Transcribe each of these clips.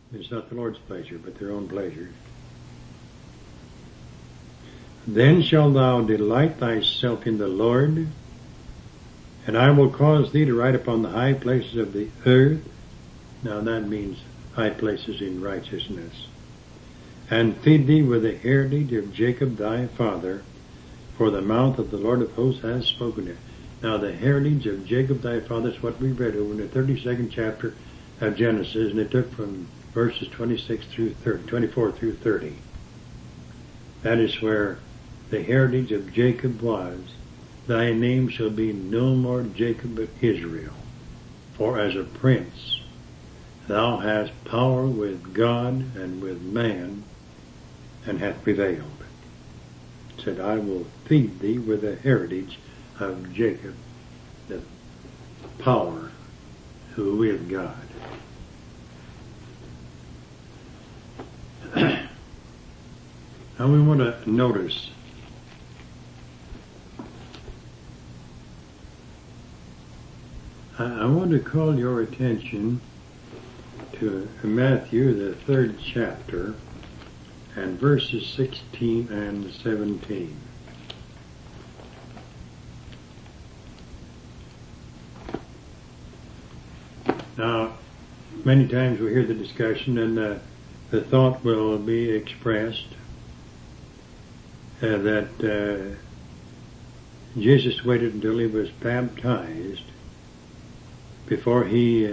It's not the Lord's pleasure, but their own pleasure. Then shalt thou delight thyself in the Lord, and I will cause thee to ride upon the high places of the earth. Now that means high places in righteousness. And feed thee with the heritage of Jacob thy father, for the mouth of the Lord of hosts has spoken it. Now the heritage of Jacob thy father is what we read over in the 32nd chapter of Genesis, and it took from verses 26 through 30, 24 through 30. That is where the heritage of Jacob was. Thy name shall be no more Jacob but Israel, for as a prince thou hast power with God and with man, and hath prevailed. It said, I will feed thee with the heritage of Jacob, the power who is God. Now we want to notice I want to call your attention to Matthew, the 3rd chapter, and verses 16 and 17. Now, many times we hear the discussion and the thought will be expressed that Jesus waited until he was baptized before he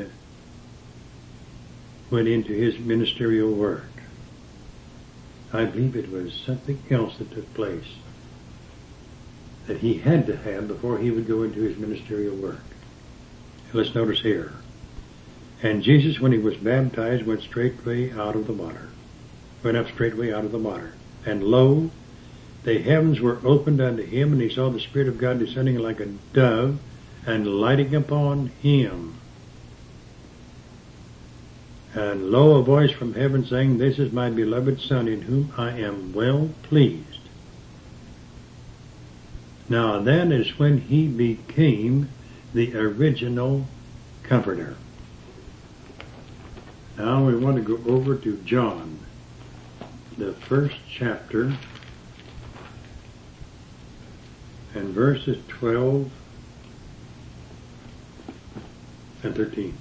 went into his ministerial work. I believe it was something else that took place that he had to have before he would go into his ministerial work. Let's notice here. And Jesus, when he was baptized, went straightway out of the water. Went up straightway out of the water. And lo, the heavens were opened unto him, and he saw the Spirit of God descending like a dove, and lighting upon him. And lo, a voice from heaven saying, This is my beloved Son, in whom I am well pleased. Now that is when he became the original Comforter. Now we want to go over to John, the 1st chapter, and verses 12 and 13.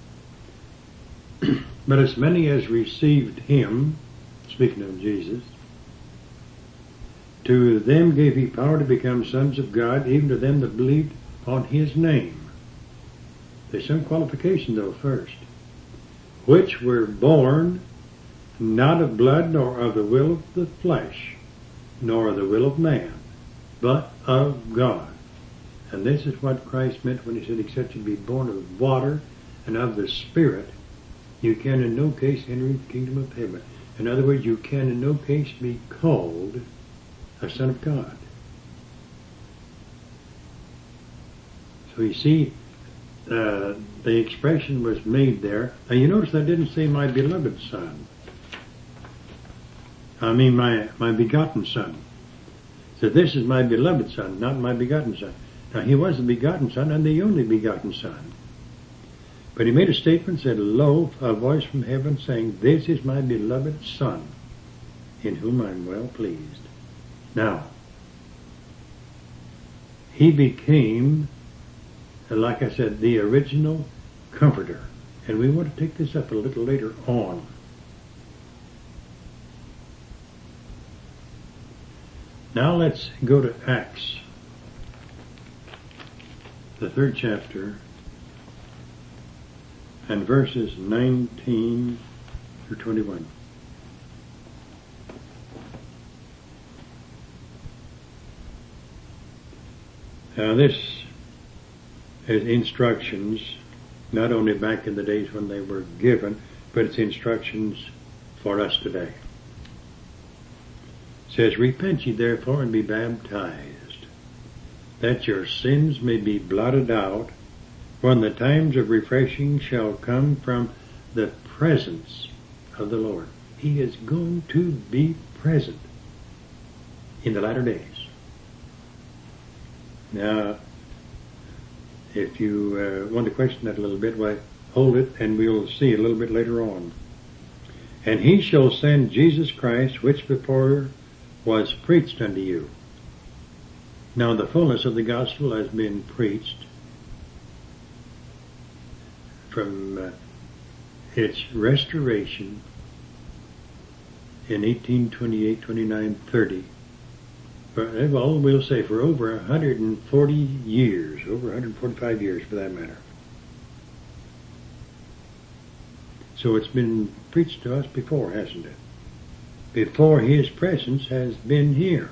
But as many as received him, speaking of Jesus, to them gave he power to become sons of God, even to them that believed on his name. There's some qualification though first. Which were born not of blood, nor of the will of the flesh, nor of the will of man, but of God. And this is what Christ meant when he said, except you be born of water and of the Spirit, you can in no case enter the kingdom of heaven. In other words, you can in no case be called a son of God. So you see, the expression was made there. Now you notice that didn't say my beloved son. I mean my begotten son. So this is my beloved son, not my begotten son. Now he was the begotten son and the only begotten son. But he made a statement, said, Lo, a voice from heaven saying, This is my beloved Son, in whom I am well pleased. Now, he became, like I said, the original Comforter. And we want to take this up a little later on. Now let's go to Acts, the 3rd chapter, and verses 19 through 21. Now this is instructions, not only back in the days when they were given, but it's instructions for us today. It says, Repent ye therefore and be baptized, that your sins may be blotted out, when the times of refreshing shall come from the presence of the Lord. He is going to be present in the latter days. Now, if you want to question that a little bit, why, hold it and we'll see a little bit later on. And he shall send Jesus Christ, which before was preached unto you. Now the fullness of the gospel has been preached from its restoration in 1828, 29, 30. Well, we'll say for over 140 years, over 145 years for that matter. So it's been preached to us before, hasn't it? Before His presence has been here.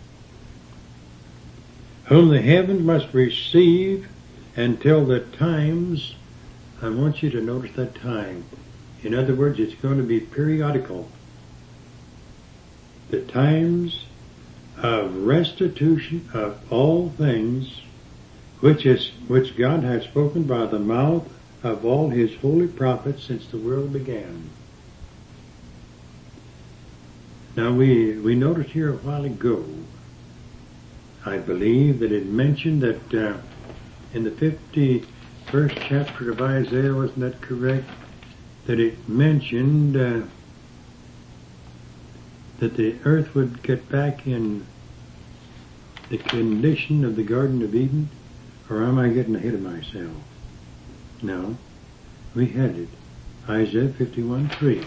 Whom the heavens must receive until the times, I want you to notice that time. In other words, it's going to be periodical. The times of restitution of all things which God has spoken by the mouth of all His holy prophets since the world began. Now we noticed here a while ago, I believe that it mentioned that in the 51st chapter of Isaiah, wasn't that correct? That it mentioned that the earth would get back in the condition of the Garden of Eden? Or am I getting ahead of myself? No, we had it. Isaiah 51:3.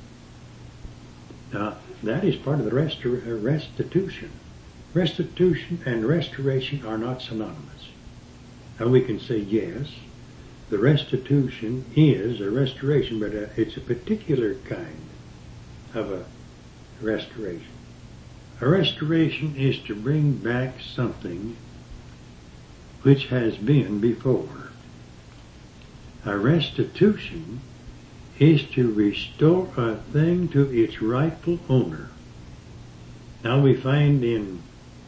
Now, that is part of the restitution. Restitution and restoration are not synonymous. Now, we can say, yes, the restitution is a restoration, but it's a particular kind of a restoration. A restoration is to bring back something which has been before. A restitution is to restore a thing to its rightful owner. Now we find in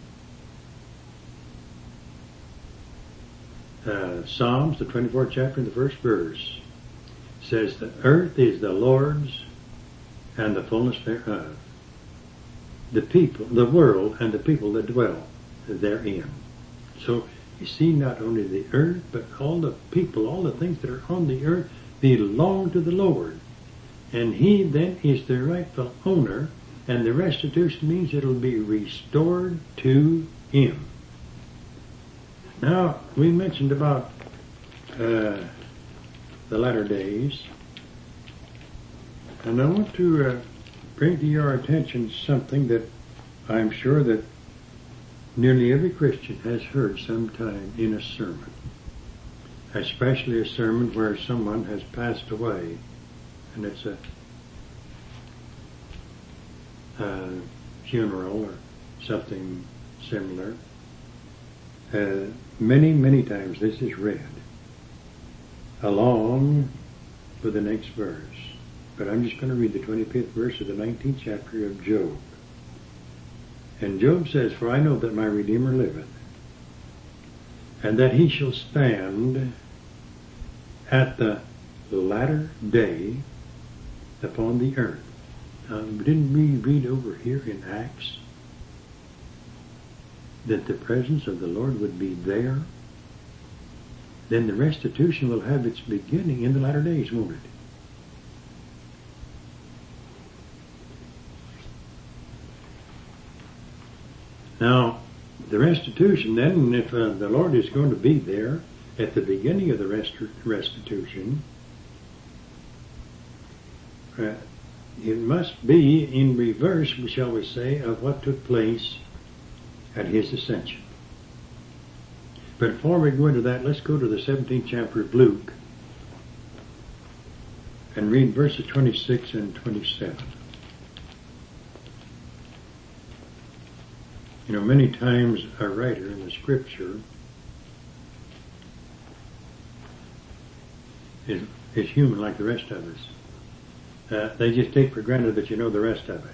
Psalms, the 24th chapter, in the first verse, says, the earth is the Lord's and the fullness thereof, the people, the world, and the people that dwell therein. So you see, not only the earth, but all the people, all the things that are on the earth belong to the Lord. And He then is the rightful owner, and the restitution means it'll be restored to Him. Now, we mentioned about the latter days, and I want to bring to your attention something that I'm sure that nearly every Christian has heard sometime in a sermon, especially a sermon where someone has passed away, and it's a funeral or something similar. Many times this is read along with the next verse. But I'm just going to read the 25th verse of the 19th chapter of Job. And Job says, for I know that my Redeemer liveth, and that He shall stand at the latter day upon the earth. Didn't we read over here in Acts that the presence of the Lord would be there? Then the restitution will have its beginning in the latter days, won't it? Now, the restitution then, if the Lord is going to be there at the beginning of the restitution, it must be in reverse, shall we say, of what took place at His ascension. But before we go into that, let's go to the 17th chapter of Luke and read verses 26 and 27. You know, many times a writer in the Scripture is human like the rest of us. They just take for granted that you know the rest of it.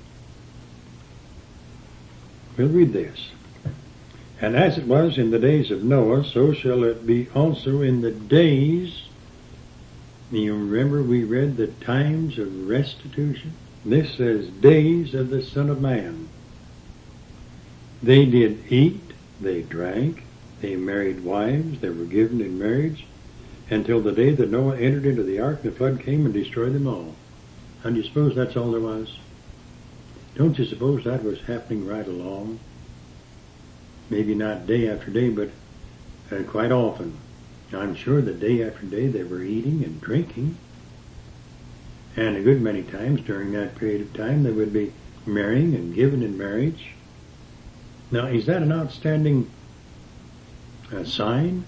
We'll read this. And as it was in the days of Noah, so shall it be also in the days. You remember we read the times of restitution? This says days of the Son of Man. They did eat, they drank, they married wives, they were given in marriage, until the day that Noah entered into the ark, the flood came and destroyed them all. And do you suppose that's all there was? Don't you suppose that was happening right along? Maybe not day after day, but quite often. I'm sure that day after day they were eating and drinking. And a good many times during that period of time they would be marrying and given in marriage. Now, is that an outstanding sign?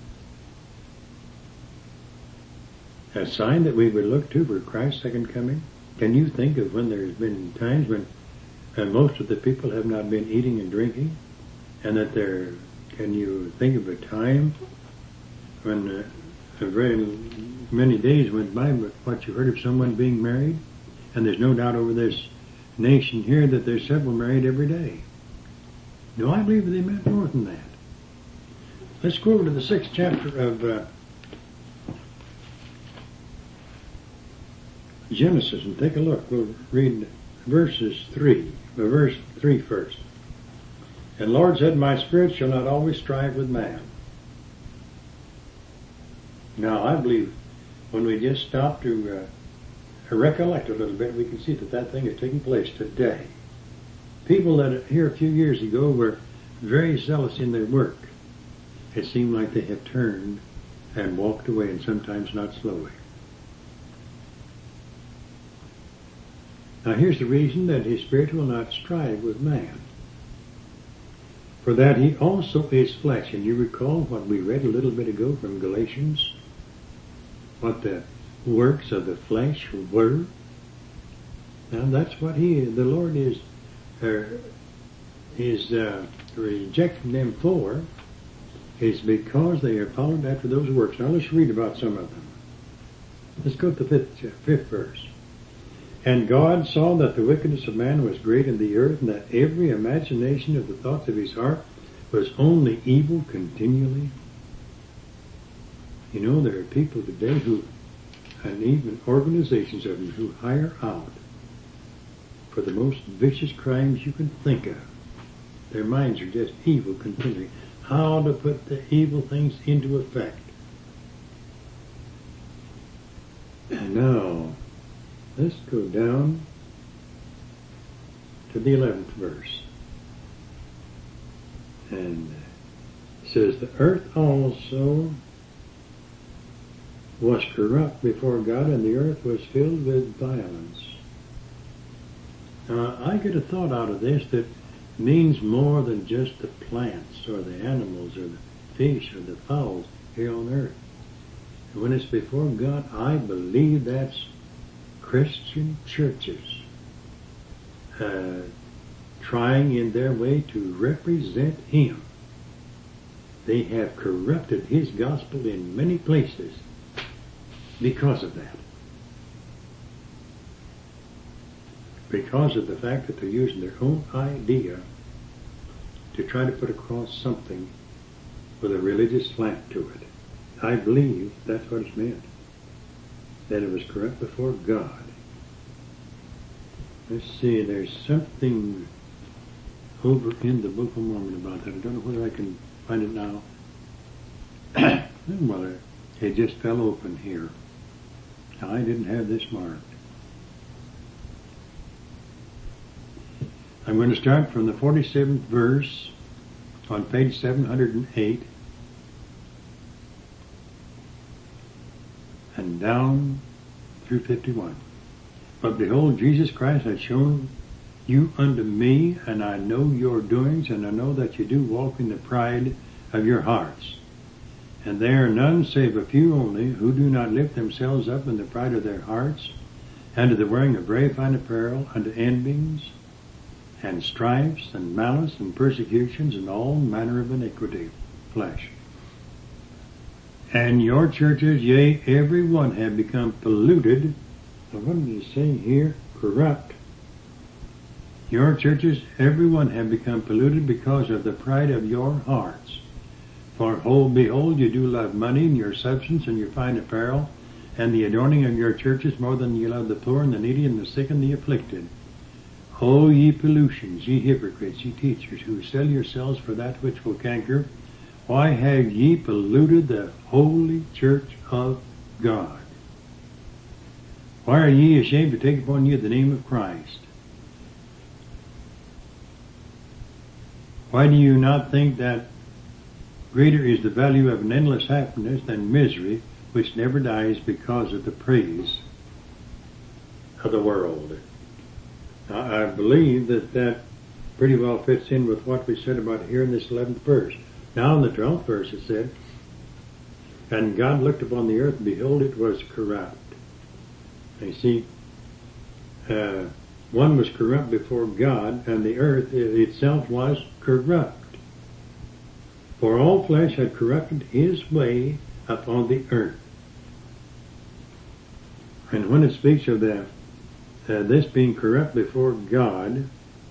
A sign that we would look to for Christ's second coming? Can you think of when there's been times when most of the people have not been eating and drinking? And that can you think of a time when very many days went by with what you heard of someone being married? And there's no doubt over this nation here that there's several married every day. No, I believe they meant more than that. Let's go over to the 6th chapter of Genesis and take a look. We'll read verse 3 first. And the Lord said, my spirit shall not always strive with man. Now, I believe when we just stop to recollect a little bit, we can see that that thing is taking place today. People that here a few years ago were very zealous in their work. It seemed like they have turned and walked away, and sometimes not slowly. Now here's the reason that his spirit will not strive with man. For that he also is flesh. And you recall what we read a little bit ago from Galatians? What the works of the flesh were? Now that's what the Lord is rejecting them for, is because they are followed after those works. Now let's read about some of them. Let's go to the 5th verse. And God saw that the wickedness of man was great in the earth, and that every imagination of the thoughts of his heart was only evil continually. You know, there are people today and even organizations of them, who hire out for the most vicious crimes you can think of. Their minds are just evil continually. How to put the evil things into effect. And now, let's go down to the 11th verse. And it says, the earth also was corrupt before God, and the earth was filled with violence. Now, I get a thought out of this that means more than just the plants or the animals or the fish or the fowls here on earth. And when it's before God, I believe that's Christian churches trying in their way to represent Him. They have corrupted His gospel in many places because of that. Because of the fact that they're using their own idea to try to put across something with a religious slant to it. I believe that's what it's meant. That it was corrupt before God. Let's see, there's something over in the Book of Mormon about that. I don't know whether I can find it now. Well, it just fell open here. I didn't have this marked. I'm going to start from the 47th verse on page 708 and down through 51. But behold, Jesus Christ hath shown you unto me, and I know your doings, and I know that you do walk in the pride of your hearts. And there are none save a few only who do not lift themselves up in the pride of their hearts, and to the wearing of very fine apparel, unto envyings, and strifes, and malice, and persecutions, and all manner of iniquity, flesh. And your churches, yea, every one have become polluted. Now what did he say here? Corrupt. Your churches, every one have become polluted because of the pride of your hearts. For behold, you do love money, and your substance, and your fine apparel, and the adorning of your churches more than you love the poor, and the needy, and the sick, and the afflicted. O ye pollutions, ye hypocrites, ye teachers, who sell yourselves for that which will canker, why have ye polluted the holy church of God? Why are ye ashamed to take upon you the name of Christ? Why do you not think that greater is the value of an endless happiness than misery which never dies because of the praise of the world? Now, I believe that pretty well fits in with what we said about here in this 11th verse. Now in the 12th verse it said, and God looked upon the earth, and behold, it was corrupt. And you see, one was corrupt before God, and the earth itself was corrupt. For all flesh had corrupted his way upon the earth. And when it speaks of this being corrupt before God,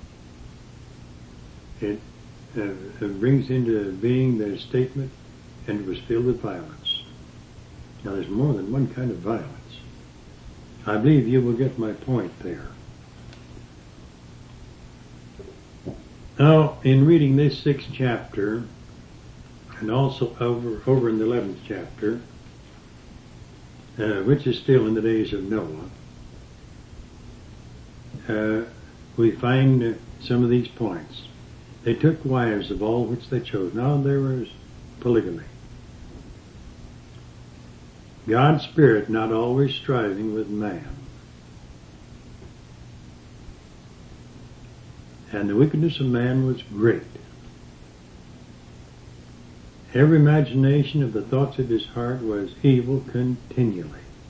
it brings into being the statement, and it was filled with violence. Now there's more than one kind of violence. I believe you will get my point there. Now, in reading this 6th chapter, and also over in the 11th chapter, which is still in the days of Noah, we find some of these points. They took wives of all which they chose. Now there was polygamy. God's Spirit not always striving with man. And the wickedness of man was great. Every imagination of the thoughts of his heart was evil continually.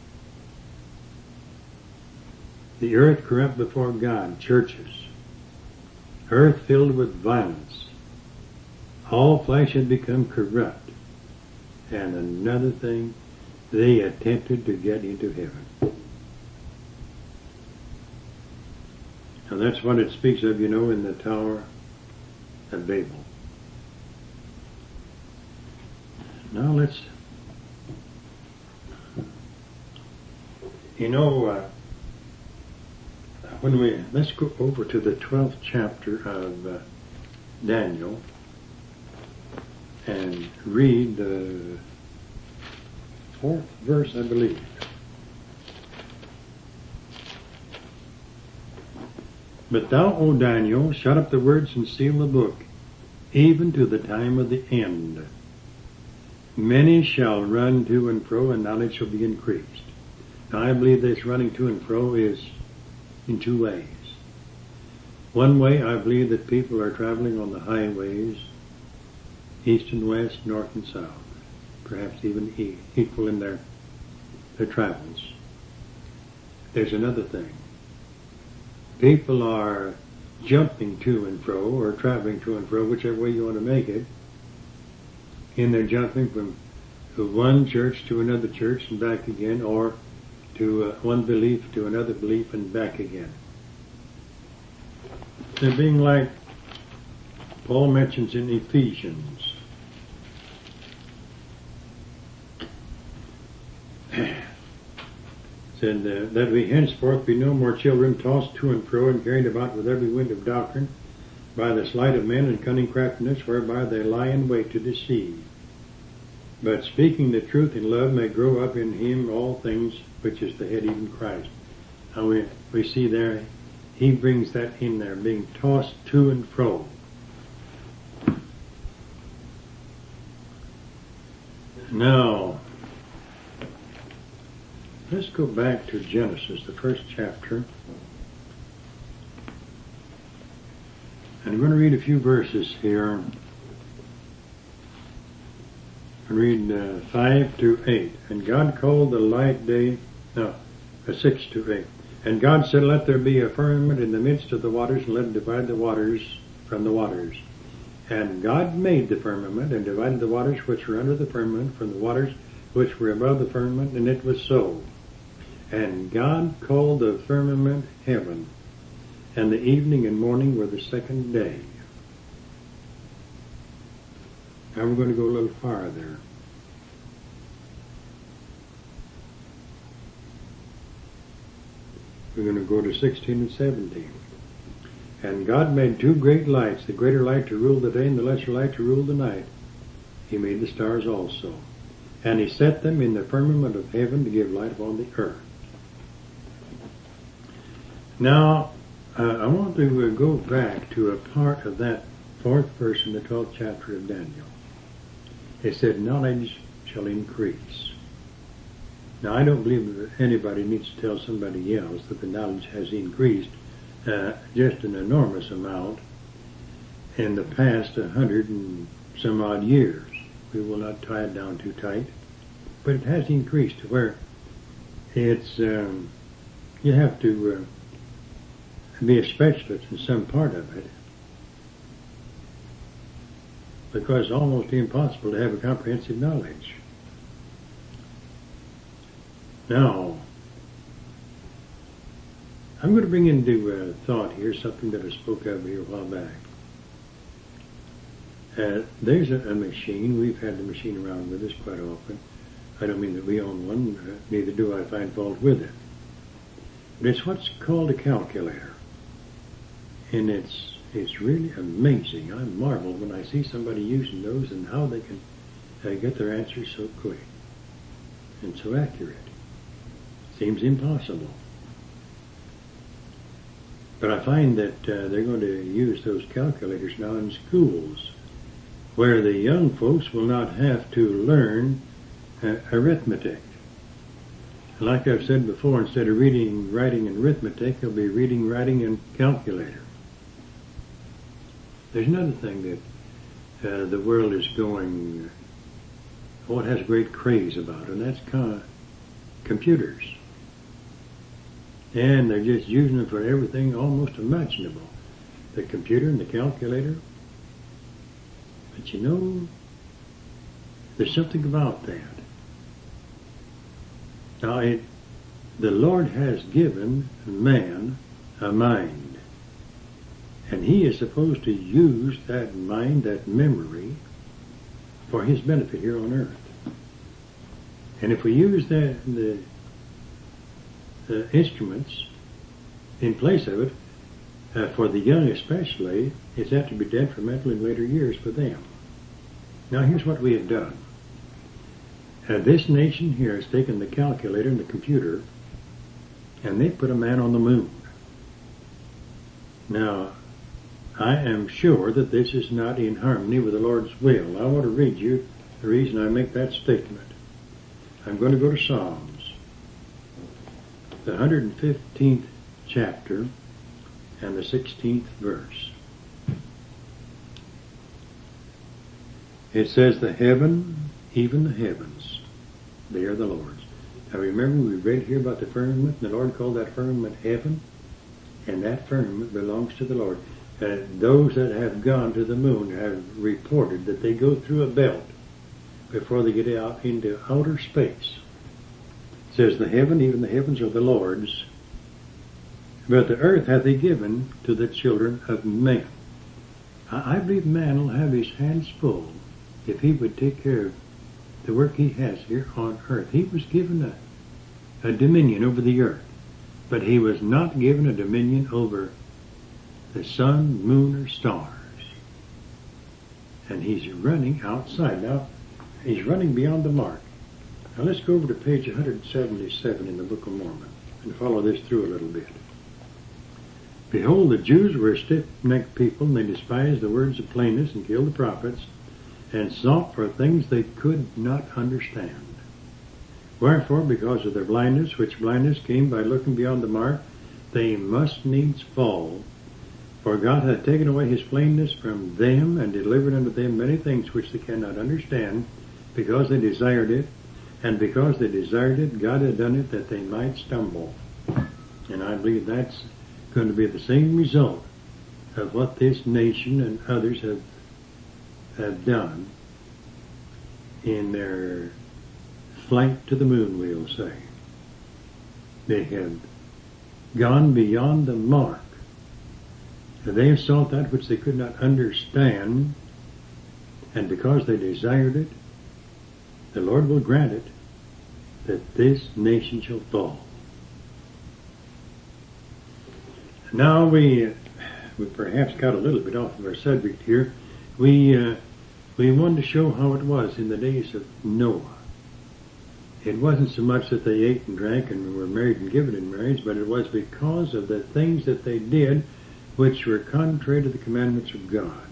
The earth corrupt before God, churches. Earth filled with violence. All flesh had become corrupt. And another thing, they attempted to get into heaven. Now that's what it speaks of, in the Tower of Babel. Now let's, let's go over to the 12th chapter of Daniel and read the 4th verse, I believe. But thou, O Daniel, shut up the words and seal the book, even to the time of the end. Many shall run to and fro, and knowledge shall be increased. Now I believe this running to and fro is in two ways. One way, I believe that people are traveling on the highways, east and west, north and south, perhaps even equal in their travels. There's another thing. People are jumping to and fro, or traveling to and fro, whichever way you want to make it, and they're jumping from one church to another church and back again, or to one belief to another belief and back again. They're being like Paul mentions in Ephesians. Said that we henceforth be no more children tossed to and fro and carried about with every wind of doctrine by the sleight of men and cunning craftiness whereby they lie in wait to deceive. But speaking the truth in love may grow up in him all things, which is the head, even Christ. Now we see there, he brings that in there, being tossed to and fro. Now, let's go back to Genesis, the 1st chapter. And I'm going to read a few verses here. I read 5 to 8. And God called the light day, 6 to 8. And God said, let there be a firmament in the midst of the waters, and let it divide the waters from the waters. And God made the firmament, and divided the waters which were under the firmament from the waters which were above the firmament, and it was so. And God called the firmament heaven, and the evening and morning were the second day. Now we're going to go a little farther. We're going to go to 16 and 17. And God made two great lights, the greater light to rule the day and the lesser light to rule the night. He made the stars also. And he set them in the firmament of heaven to give light upon the earth. Now, I want to go back to a part of that 4th verse in the 12th chapter of Daniel. It said, knowledge shall increase. Now, I don't believe that anybody needs to tell somebody else that the knowledge has increased just an enormous amount in the past 100 and some odd years. We will not tie it down too tight, but it has increased to where it's you have to be a specialist in some part of it, because it's almost impossible to have a comprehensive knowledge. Now, I'm going to bring into thought here something that I spoke of here a while back. There's a machine. We've had the machine around with us quite often. I don't mean that we own one, neither do I find fault with it. But it's what's called a calculator. And it's really amazing. I marvel when I see somebody using those and how they can get their answers so quick and so accurate. Seems impossible. But I find that they're going to use those calculators now in schools, where the young folks will not have to learn arithmetic. Like I've said before, instead of reading, writing, and arithmetic, they'll be reading, writing, and calculator. There's another thing that the world is going, it has great craze about, and that's computers. And they're just using them for everything almost imaginable. The computer and the calculator. But you know, there's something about that. Now, the Lord has given man a mind. And he is supposed to use that mind, that memory, for his benefit here on earth. And if we use the instruments in place of it, for the young especially, it's apt to be detrimental in later years for them. Now here's what we have done. This nation here has taken the calculator and the computer, and they put a man on the moon. Now, I am sure that this is not in harmony with the Lord's will. I want to read you the reason I make that statement. I'm going to go to Psalms, the 115th chapter and the 16th verse. It says, the heaven, even the heavens, they are the Lord's. Now remember, we read here about the firmament, and the Lord called that firmament heaven, and that firmament belongs to the Lord. Those that have gone to the moon have reported that they go through a belt before they get out into outer space. It says, the heaven, even the heavens are the Lord's, but the earth hath he given to the children of men. I believe man will have his hands full if he would take care of the work he has here on earth. He was given a dominion over the earth, but he was not given a dominion over the sun, moon, or stars. And he's running outside. Now, he's running beyond the mark. Now let's go over to page 177 in the Book of Mormon and follow this through a little bit. Behold, the Jews were a stiff-necked people, and they despised the words of plainness and killed the prophets, and sought for things they could not understand. Wherefore, because of their blindness, which blindness came by looking beyond the mark, they must needs fall. For God hath taken away his plainness from them, and delivered unto them many things which they cannot understand, because they desired it. And because they desired it, God had done it that they might stumble. And I believe that's going to be the same result of what this nation and others have done in their flight to the moon, we'll say. They have gone beyond the mark. They have sought that which they could not understand, and because they desired it, the Lord will grant it, that this nation shall fall. Now we perhaps got a little bit off of our subject here. We wanted to show how it was in the days of Noah. It wasn't so much that they ate and drank and were married and given in marriage, but it was because of the things that they did which were contrary to the commandments of God.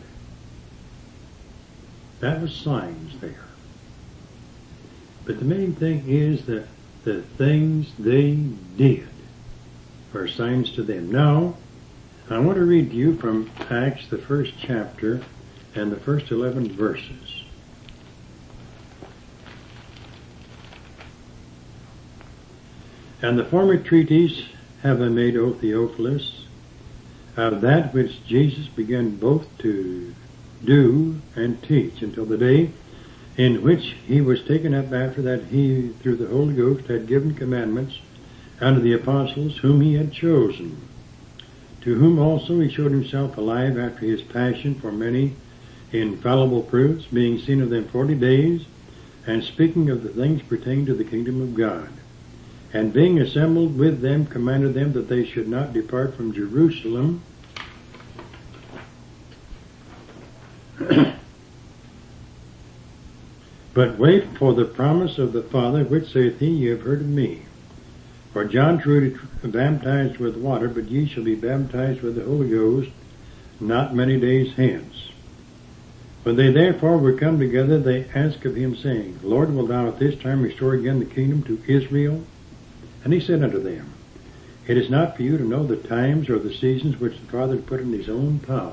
That was signs there. But the main thing is that the things they did were signs to them. Now, I want to read to you from Acts, the 1st chapter, and the first 11 verses. And the former treatise have I made, O Theophilus, of that which Jesus began both to do and teach until the day in which he was taken up, after that he, through the Holy Ghost, had given commandments unto the apostles whom he had chosen, to whom also he showed himself alive after his passion for many infallible proofs, being seen of them 40 days, and speaking of the things pertaining to the kingdom of God. And being assembled with them, commanded them that they should not depart from Jerusalem, but wait for the promise of the Father, which saith he, Ye have heard of me. For John truly baptized with water, but ye shall be baptized with the Holy Ghost not many days hence. When they therefore were come together, they asked of him, saying, Lord, wilt thou at this time restore again the kingdom to Israel? And he said unto them, It is not for you to know the times or the seasons which the Father put in his own power.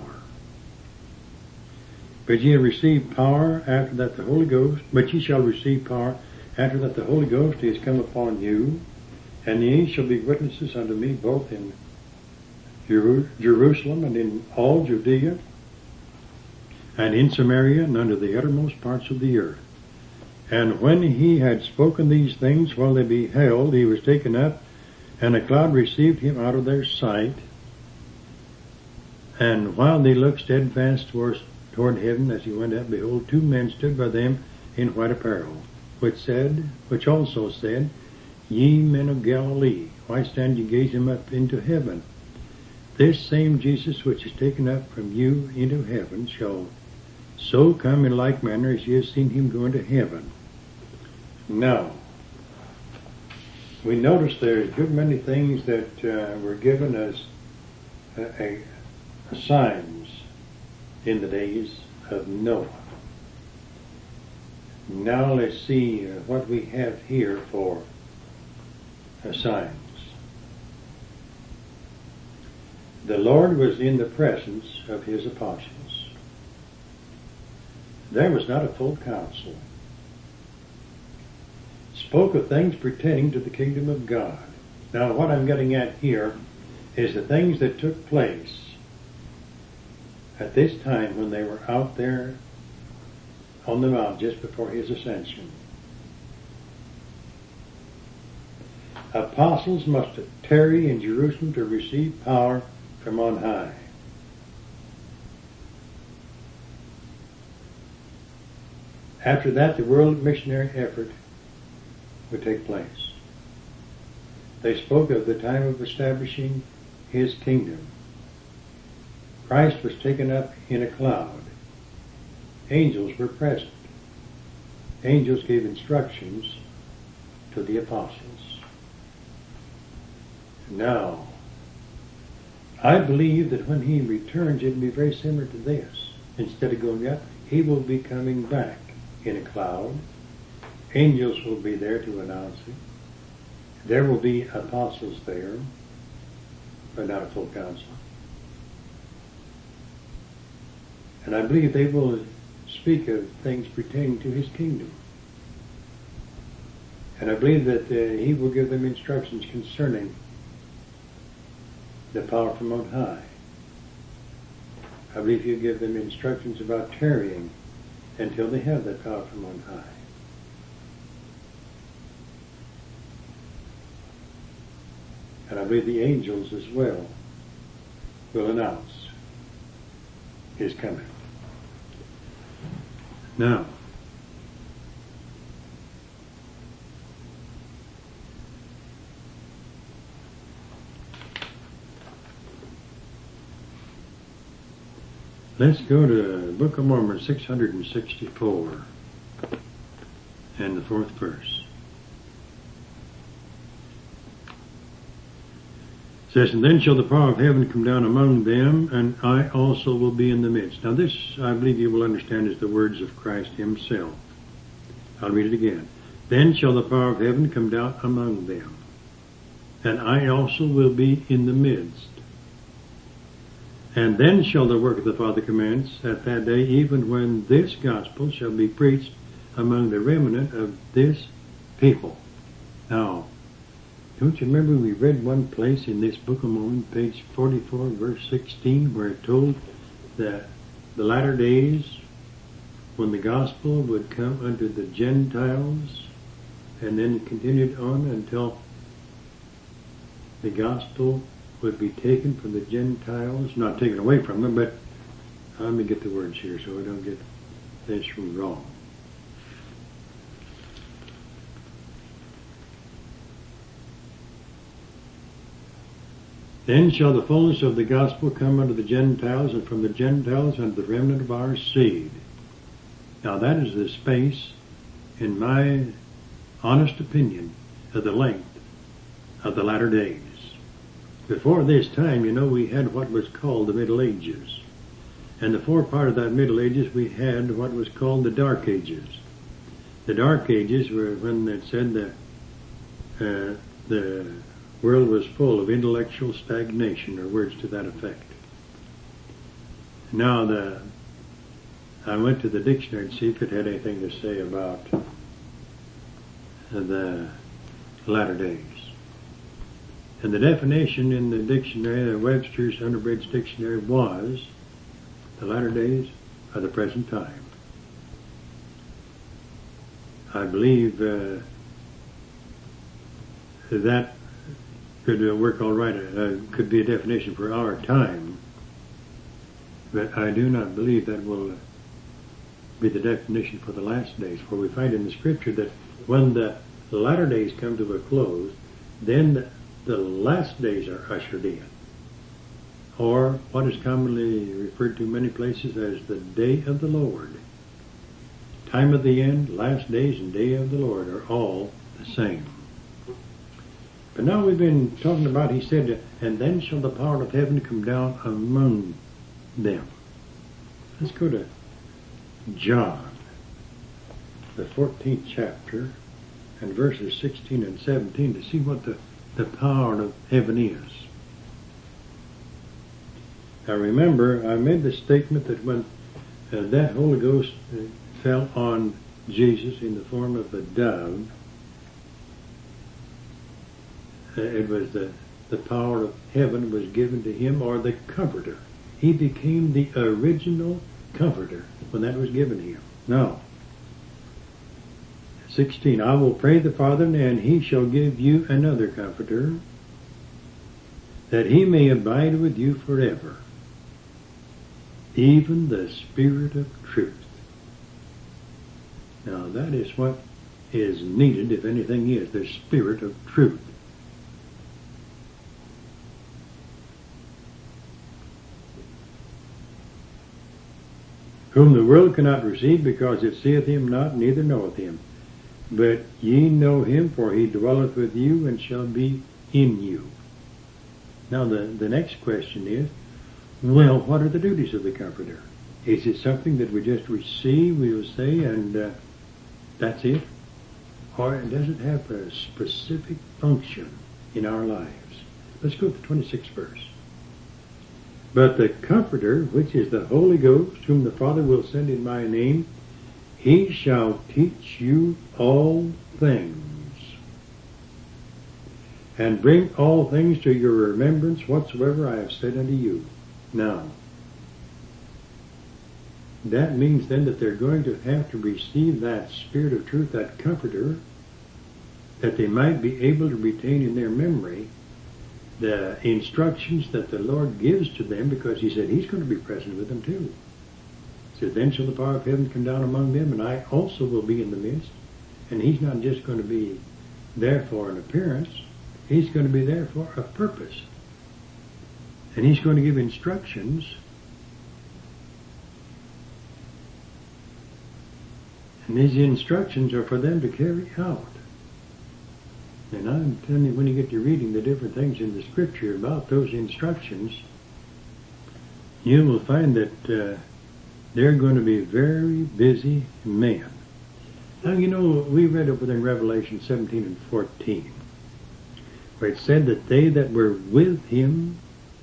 But ye have received power after that the Holy Ghost, but ye shall receive power after that the Holy Ghost is come upon you, and ye shall be witnesses unto me both in Jerusalem and in all Judea, and in Samaria, and unto the uttermost parts of the earth. And when he had spoken these things, while they beheld, he was taken up, and a cloud received him out of their sight. And while they looked steadfast toward heaven as he went up, behold, 2 men stood by them in white apparel, which also said, Ye men of Galilee, why stand ye gazing up into heaven? This same Jesus which is taken up from you into heaven shall so come in like manner as ye have seen him go into heaven. Now, we notice there's a good many things that were given as signs in the days of Noah. Now let's see what we have here for signs. The Lord was in the presence of his apostles. There was not a full council. Spoke of things pertaining to the kingdom of God. Now what I'm getting at here is the things that took place at this time when they were out there on the mount just before his ascension. Apostles must tarry in Jerusalem to receive power from on high. After that, the world missionary effort would take place. They spoke of the time of establishing his kingdom. Christ was taken up in a cloud. Angels were present. Angels gave instructions to the apostles. Now, I believe that when he returns, it will be very similar to this. Instead of going up, he will be coming back in a cloud. Angels will be there to announce it. There will be apostles there, but not a full council. And I believe they will speak of things pertaining to his kingdom. And I believe that he will give them instructions concerning the power from on high. I believe he'll give them instructions about tarrying until they have that power from on high. And I believe the angels as well will announce his coming. Now, let's go to Book of Mormon 664 and the 4th verse. It says, and then shall the power of heaven come down among them, and I also will be in the midst. Now this, I believe you will understand, is the words of Christ himself. I'll read it again. Then shall the power of heaven come down among them, and I also will be in the midst. And then shall the work of the Father commence at that day, even when this gospel shall be preached among the remnant of this people. Now, don't you remember we read one place in this Book of Mormon, page 44, verse 16, where it told that the latter days, when the gospel would come unto the Gentiles, and then continued on until the gospel would be taken from the Gentiles, not taken away from them, but let me get the words here so I don't get this wrong. Then shall the fullness of the gospel come unto the Gentiles, and from the Gentiles unto the remnant of our seed. Now that is the space, in my honest opinion, of the length of the latter days. Before this time, we had what was called the Middle Ages. And the forepart of that Middle Ages, we had what was called the Dark Ages. The Dark Ages were when it said that the world was full of intellectual stagnation, or words to that effect. Now, I went to the dictionary to see if it had anything to say about the latter days. And the definition in the dictionary, the Webster's Unabridged Dictionary, was the latter days are the present time. I believe that could work all right. Could be a definition for our time, but I do not believe that will be the definition for the last days. For we find in the Scripture that when the latter days come to a close, then the last days are ushered in, or what is commonly referred to in many places as the day of the Lord. Time of the end, last days, and day of the Lord are all the same. But now we've been talking about, he said, and then shall the power of heaven come down among them. Let's go to John, the 14th chapter, and verses 16 and 17 to see what the power of heaven is. Now remember, I made the statement that when that Holy Ghost fell on Jesus in the form of a dove, it was the power of heaven was given to him, or the Comforter. He became the original Comforter when that was given to him. Now, 16, I will pray the Father, and he shall give you another Comforter, that he may abide with you forever, even the Spirit of truth. Now that is what is needed, if anything is, the Spirit of truth. Whom the world cannot receive, because it seeth him not, neither knoweth him. But ye know him, for he dwelleth with you, and shall be in you. Now the next question is, well, what are the duties of the Comforter? Is it something that we just receive, we will say, and that's it? Or does it have a specific function in our lives? Let's go to the 26th verse. But the Comforter, which is the Holy Ghost, whom the Father will send in my name, he shall teach you all things, and bring all things to your remembrance whatsoever I have said unto you. Now, that means then that they're going to have to receive that Spirit of truth, that Comforter, that they might be able to retain in their memory the instructions that the Lord gives to them, because he said he's going to be present with them too. He said, then shall the power of heaven come down among them, and I also will be in the midst. And he's not just going to be there for an appearance, he's going to be there for a purpose. And he's going to give instructions, and these instructions are for them to carry out. And I'm telling you, when you get to reading the different things in the Scripture about those instructions, you will find that they're going to be very busy men. Now, you know, we read over there in Revelation 17 and 14, where it said that they that were with him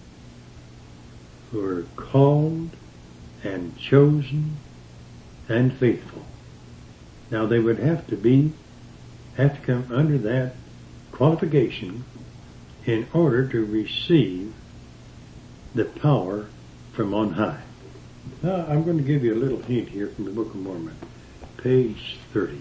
were called and chosen and faithful. Now, they would have to come under that qualification in order to receive the power from on high. Now, I'm going to give you a little hint here from the Book of Mormon, page 30.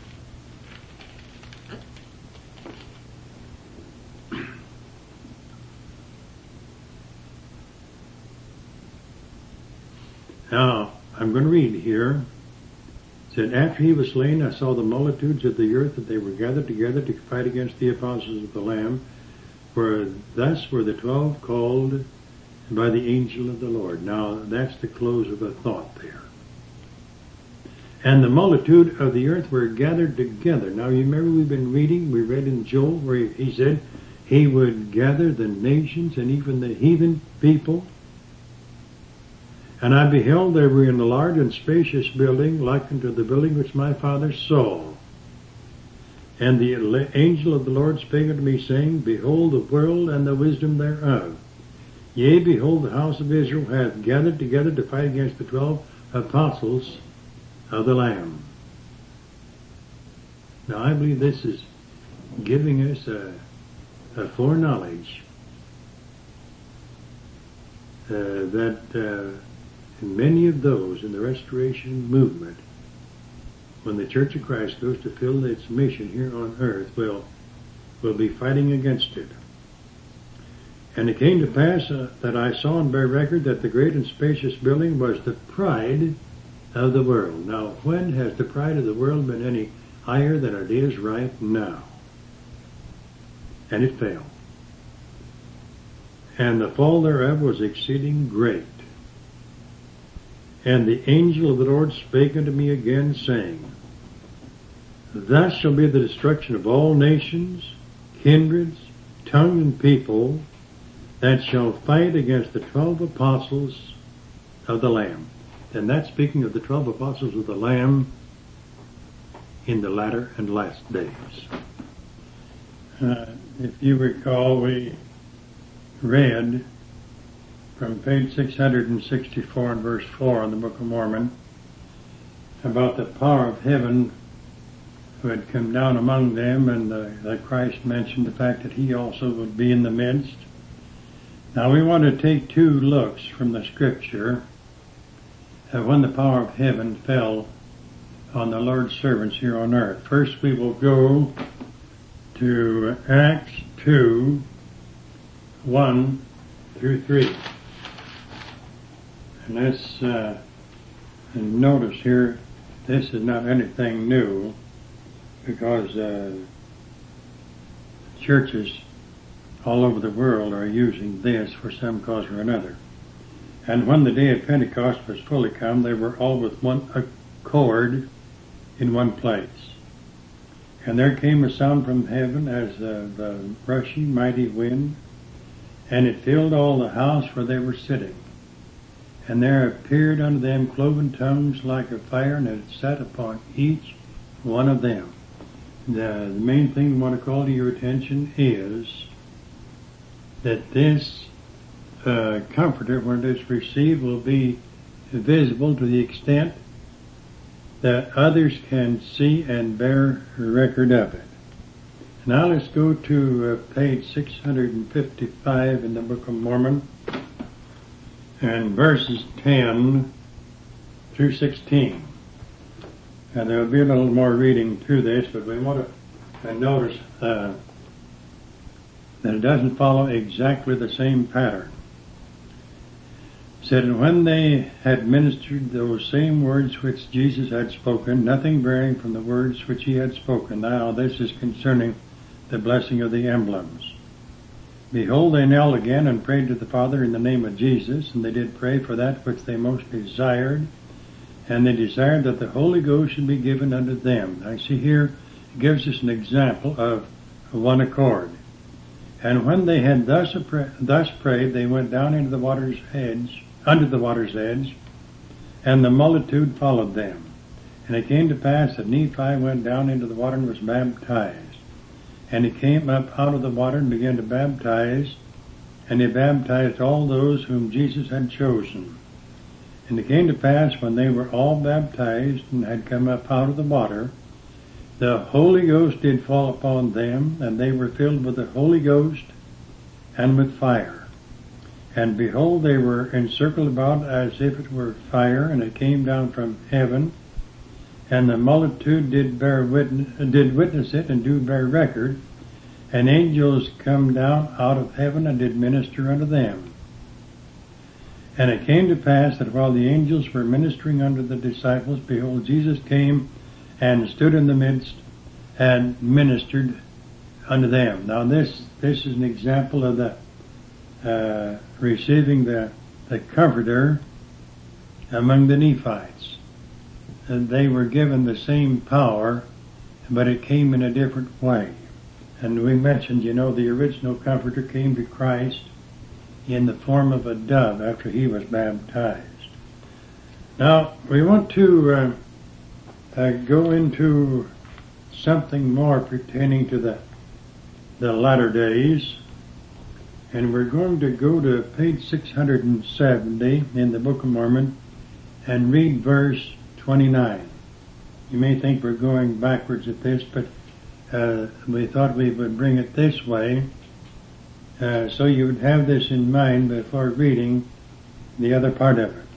Now, I'm going to read here. It said, after he was slain, I saw the multitudes of the earth, that they were gathered together to fight against the apostles of the Lamb. For thus were the 12 called by the angel of the Lord. Now, that's the close of a thought there. And the multitude of the earth were gathered together. Now, you remember we read in Joel where he said he would gather the nations and even the heathen people. And I beheld there were in a large and spacious building, like unto the building which my father saw. And the angel of the Lord spake unto me, saying, behold the world and the wisdom thereof. Yea, behold, the house of Israel hath gathered together to fight against the 12 apostles of the Lamb. Now, I believe this is giving us a foreknowledge that many of those in the Restoration movement, when the Church of Christ goes to fill its mission here on earth, will be fighting against it. And it came to pass that I saw and bear record that the great and spacious building was the pride of the world. Now, when has the pride of the world been any higher than it is right now? And it fell. And the fall thereof was exceeding great. And the angel of the Lord spake unto me again, saying, thus shall be the destruction of all nations, kindreds, tongues, and people, that shall fight against the 12 apostles of the Lamb. And that's speaking of the 12 apostles of the Lamb in the latter and last days. If you recall, we read from page 664 and verse 4 in the Book of Mormon about the power of heaven who had come down among them, and that Christ mentioned the fact that he also would be in the midst. Now, we want to take two looks from the Scripture at when the power of heaven fell on the Lord's servants here on earth. First, we will go to Acts 2, 1 through 3. And let's notice here, this is not anything new, because churches all over the world are using this for some cause or another. And when the day of Pentecost was fully come, they were all with one accord in one place. And there came a sound from heaven as of a rushing mighty wind, and it filled all the house where they were sitting. And there appeared unto them cloven tongues like a fire, and it sat upon each one of them. The main thing I want to call to your attention is that this Comforter, when it is received, will be visible to the extent that others can see and bear record of it. Now let's go to page 655 in the Book of Mormon, and verses 10 through 16. And there will be a little more reading through this, but we want to notice that it doesn't follow exactly the same pattern. It said, and when they had ministered those same words which Jesus had spoken, nothing varying from the words which he had spoken. Now this is concerning the blessing of the emblems. Behold, they knelt again and prayed to the Father in the name of Jesus, and they did pray for that which they most desired, and they desired that the Holy Ghost should be given unto them. I see here, it gives us an example of one accord. And when they had thus prayed, they went down into the water's edge, under the water's edge, and the multitude followed them. And it came to pass that Nephi went down into the water and was baptized. And he came up out of the water and began to baptize, and he baptized all those whom Jesus had chosen. And it came to pass, when they were all baptized and had come up out of the water, the Holy Ghost did fall upon them, and they were filled with the Holy Ghost and with fire. And behold, they were encircled about as if it were fire, and it came down from heaven. And the multitude did witness it, and do bear record. And angels come down out of heaven, and did minister unto them. And it came to pass that while the angels were ministering unto the disciples, behold, Jesus came and stood in the midst and ministered unto them. Now this is an example of the receiving the Comforter among the Nephites. And they were given the same power, but it came in a different way. And we mentioned, the original Comforter came to Christ in the form of a dove after he was baptized. Now, we want to go into something more pertaining to the latter days, and we're going to go to page 670 in the Book of Mormon and read verse 29. You may think we're going backwards at this, but we thought we would bring it this way, so you would have this in mind before reading the other part of it.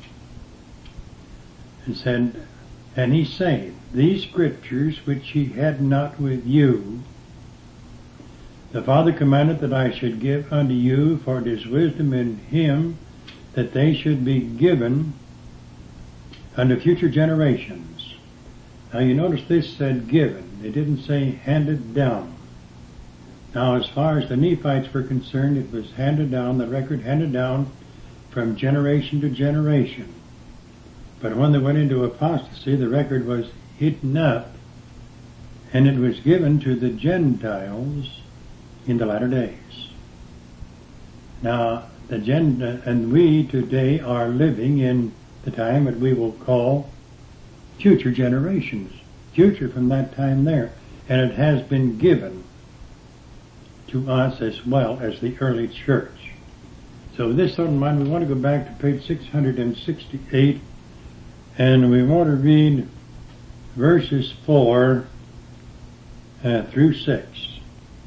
It said, and he saith, these scriptures which he had not with you, the Father commanded that I should give unto you, for it is wisdom in him that they should be given unto future generations. Now you notice this said given. It didn't say handed down. Now as far as the Nephites were concerned, it was handed down, the record handed down from generation to generation. But when they went into apostasy, the record was hidden up, and it was given to the Gentiles in the latter days. Now, and we today are living in the time that we will call future generations, future from that time there, and it has been given to us as well as the early church. So with this thought in mind, we want to go back to page 668, and we want to read verses 4 through 6. It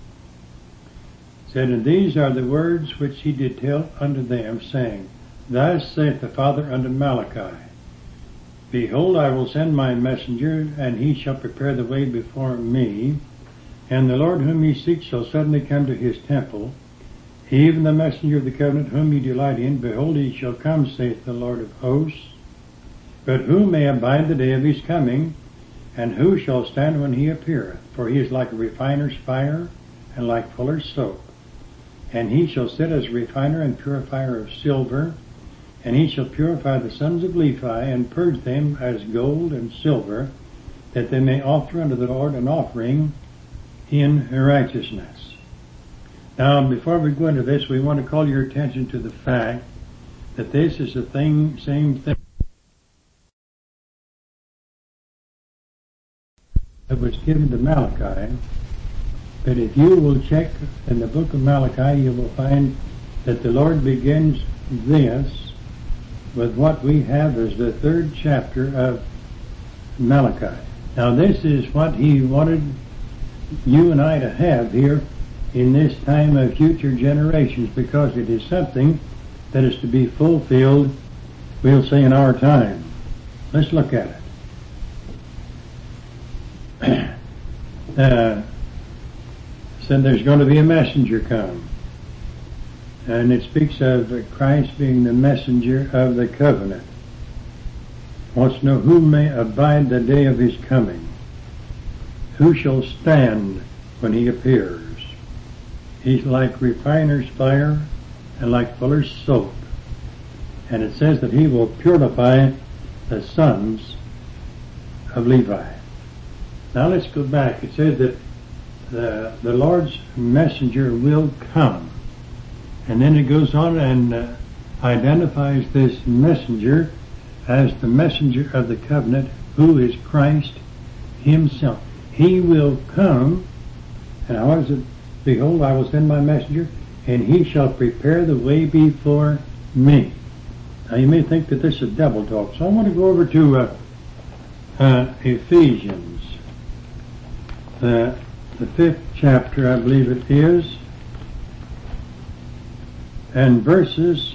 said, and these are the words which he did tell unto them, saying, thus saith the Father unto Malachi, behold, I will send my messenger, and he shall prepare the way before me, and the Lord whom ye seek shall suddenly come to his temple, even the messenger of the covenant whom ye delight in. Behold, he shall come, saith the Lord of hosts. But who may abide the day of his coming, and who shall stand when he appeareth? For he is like a refiner's fire, and like fuller's soap. And he shall sit as a refiner and purifier of silver, and he shall purify the sons of Levi, and purge them as gold and silver, that they may offer unto the Lord an offering in righteousness. Now, before we go into this, we want to call your attention to the fact that this is the same thing that was given to Malachi. But if you will check in the book of Malachi, you will find that the Lord begins this with what we have as the 3rd chapter of Malachi. Now this is what he wanted you and I to have here in this time of future generations, because it is something that is to be fulfilled, we'll say, in our time. Let's look at it. Said there's going to be a messenger come, and it speaks of Christ being the messenger of the covenant. Wants to know who may abide the day of his coming, who shall stand when he appears. He's like refiner's fire and like fuller's soap, and it says that he will purify the sons of Levi. Now let's go back. It says that the Lord's messenger will come. And then it goes on and identifies this messenger as the messenger of the covenant, who is Christ himself. He will come, and how is it? Behold, I will send my messenger, and he shall prepare the way before me. Now you may think that this is devil talk, so I want to go over to Ephesians, the 5th chapter, I believe it is, and verses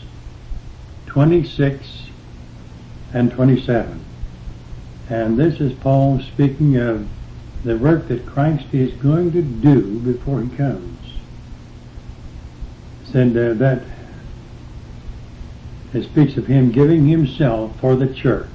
26 and 27. And this is Paul speaking of the work that Christ is going to do before he comes. Said that it speaks of him giving himself for the church,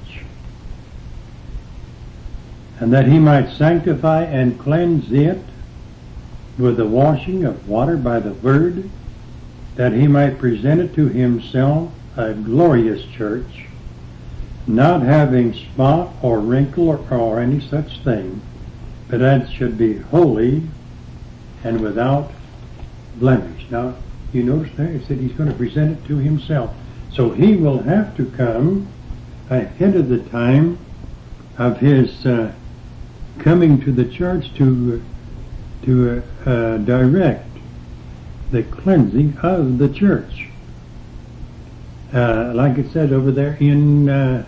and that he might sanctify and cleanse it with the washing of water by the word, that he might present it to himself a glorious church, not having spot or wrinkle or any such thing, but that should be holy and without blemish. Now, you notice there it said he's going to present it to himself. So he will have to come ahead of the time of his coming to the church to direct the cleansing of the church. Like it said over there in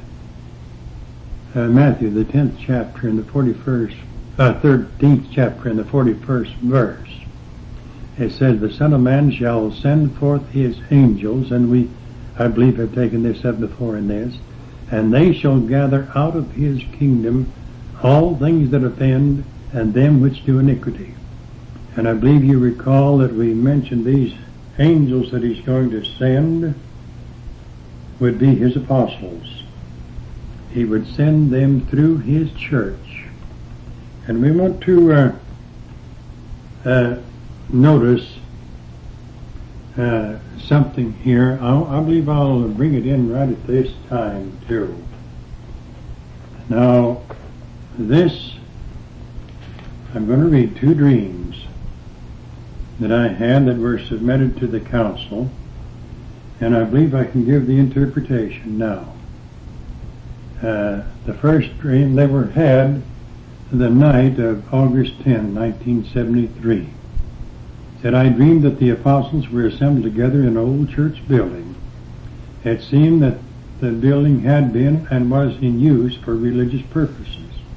Matthew, the 10th chapter and the 13th chapter and the 41st verse. It says, the Son of Man shall send forth his angels, and we, I believe, have taken this up before in this, and they shall gather out of his kingdom all things that offend, and them which do iniquity. And I believe you recall that we mentioned these angels that he's going to send would be his apostles. He would send them through his church. And we want to notice something here. I believe I'll bring it in right at this time too. Now, this, I'm going to read 2 dreams that I had that were submitted to the council, and I believe I can give the interpretation now. The first dream, they were had the night of August 10, 1973. Said, I dreamed that the apostles were assembled together in an old church building. It seemed that the building had been and was in use for religious purposes.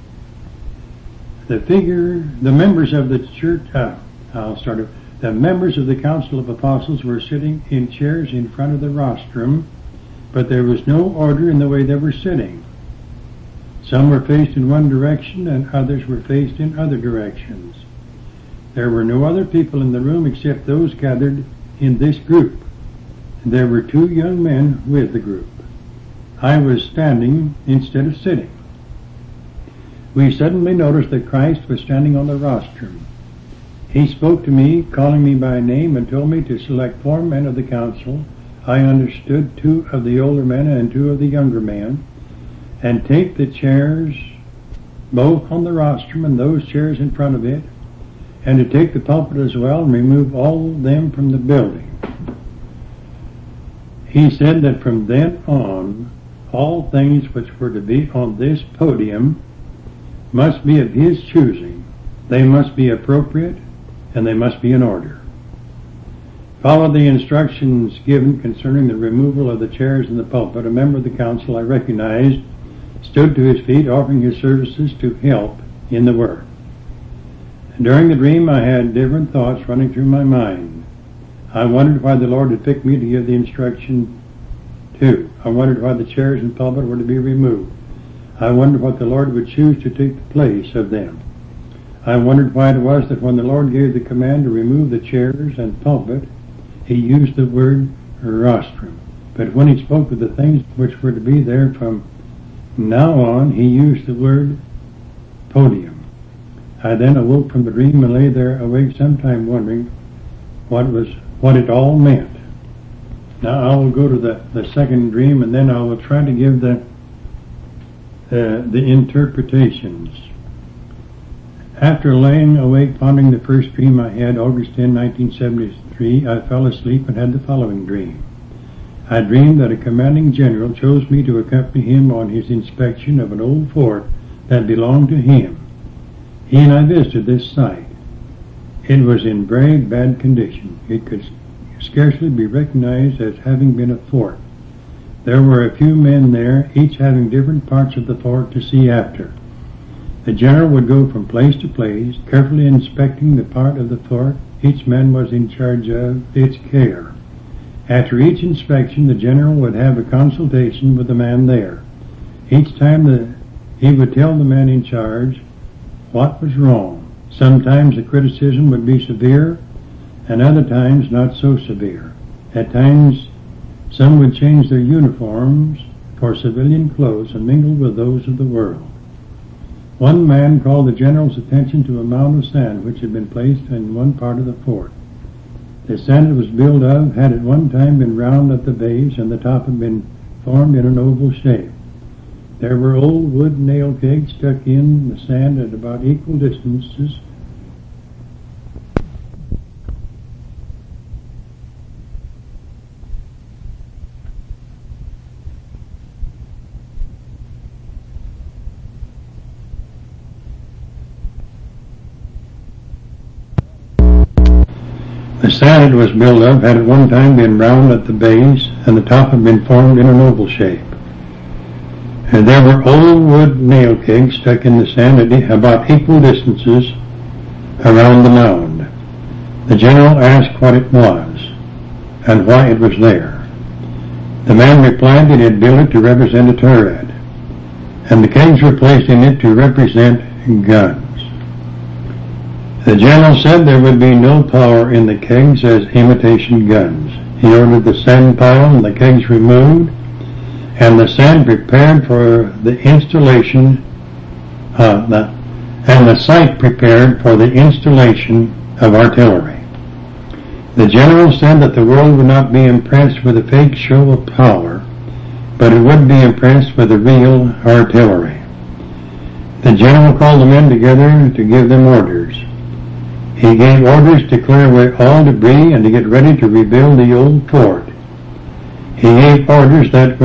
The members of the church, the members of the Council of Apostles were sitting in chairs in front of the rostrum, but there was no order in the way they were sitting. Some were faced in one direction and others were faced in other directions. There were no other people in the room except those gathered in this group. And there were 2 young men with the group. I was standing instead of sitting. We suddenly noticed that Christ was standing on the rostrum. He spoke to me, calling me by name, and told me to select 4 men of the council. I understood 2 of the older men and 2 of the younger men, and take the chairs, both on the rostrum and those chairs in front of it, and to take the pulpit as well and remove all of them from the building. He said that from then on, all things which were to be on this podium must be of his choosing. They must be appropriate, and they must be in order. Follow the instructions given concerning the removal of the chairs in the pulpit. A member of the council I recognized stood to his feet, offering his services to help in the work. During the dream, I had different thoughts running through my mind. I wondered why the Lord had picked me to give the instruction to. I wondered why the chairs and pulpit were to be removed. I wondered what the Lord would choose to take the place of them. I wondered why it was that when the Lord gave the command to remove the chairs and pulpit, he used the word rostrum. But when he spoke of the things which were to be there from now on, he used the word podium. I then awoke from the dream and lay there awake sometime wondering what it all meant. Now I will go to the second dream, and then I will try to give the interpretations. After laying awake pondering the first dream I had, August 10, 1973, I fell asleep and had the following dream. I dreamed that a commanding general chose me to accompany him on his inspection of an old fort that belonged to him. He and I visited this site. It was in very bad condition. It could scarcely be recognized as having been a fort. There were a few men there, each having different parts of the fort to see after. The general would go from place to place, carefully inspecting the part of the fort each man was in charge of its care. After each inspection, the general would have a consultation with the man there. Each time he would tell the man in charge what was wrong. Sometimes the criticism would be severe, and other times not so severe. At times, some would change their uniforms for civilian clothes and mingle with those of the world. One man called the general's attention to a mound of sand which had been placed in one part of the fort. The sand it was built of had at one time been round at the base, and the top had been formed in an oval shape. There were old wood nail kegs stuck in the sand at about equal distances. The sand it was built of had at one time been round at the base, and the top had been formed in an oval shape. And there were old wood nail kegs stuck in the sand at about equal distances around the mound. The general asked what it was, and why it was there. The man replied that he had built it to represent a turret, and the kegs were placed in it to represent guns. The general said there would be no power in the kegs as imitation guns. He ordered the sand pile and the kegs removed, and the sand prepared for the installation, and the site prepared for the installation of artillery. The general said that the world would not be impressed with a fake show of power, but it would be impressed with the real artillery. The general called the men together to give them orders. He gave orders to clear away all debris and to get ready to rebuild the old fort. He gave orders that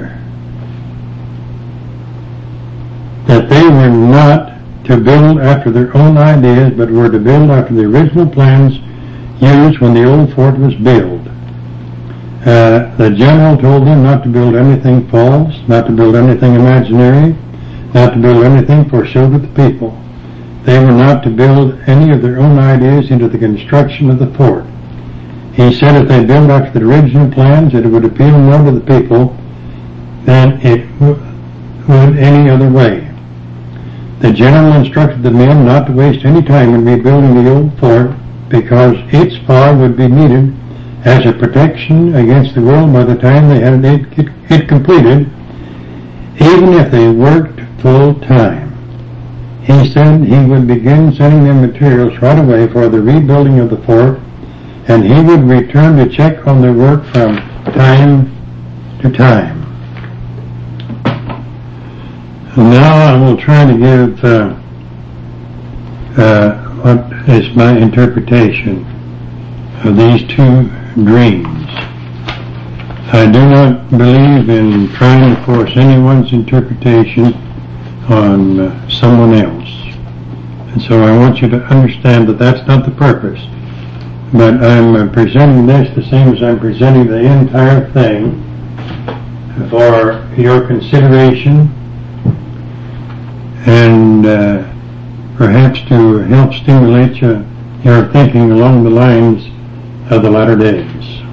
they were not to build after their own ideas, but were to build after the original plans used when the old fort was built. The general told them not to build anything false, not to build anything imaginary, not to build anything for show to the people. They were not to build any of their own ideas into the construction of the fort. He said if they built after the original plans, it would appeal more to the people than it would any other way. The general instructed the men not to waste any time in rebuilding the old fort because its power would be needed as a protection against the world by the time they had it completed, even if they worked full time. He said he would begin sending them materials right away for the rebuilding of the fort, and he would return to check on their work from time to time. And now I will try to give what is my interpretation of these two dreams. I do not believe in trying to force anyone's interpretation on someone else. And so I want you to understand that that's not the purpose. But I'm presenting this the same as I'm presenting the entire thing for your consideration and perhaps to help stimulate your thinking along the lines of the latter days.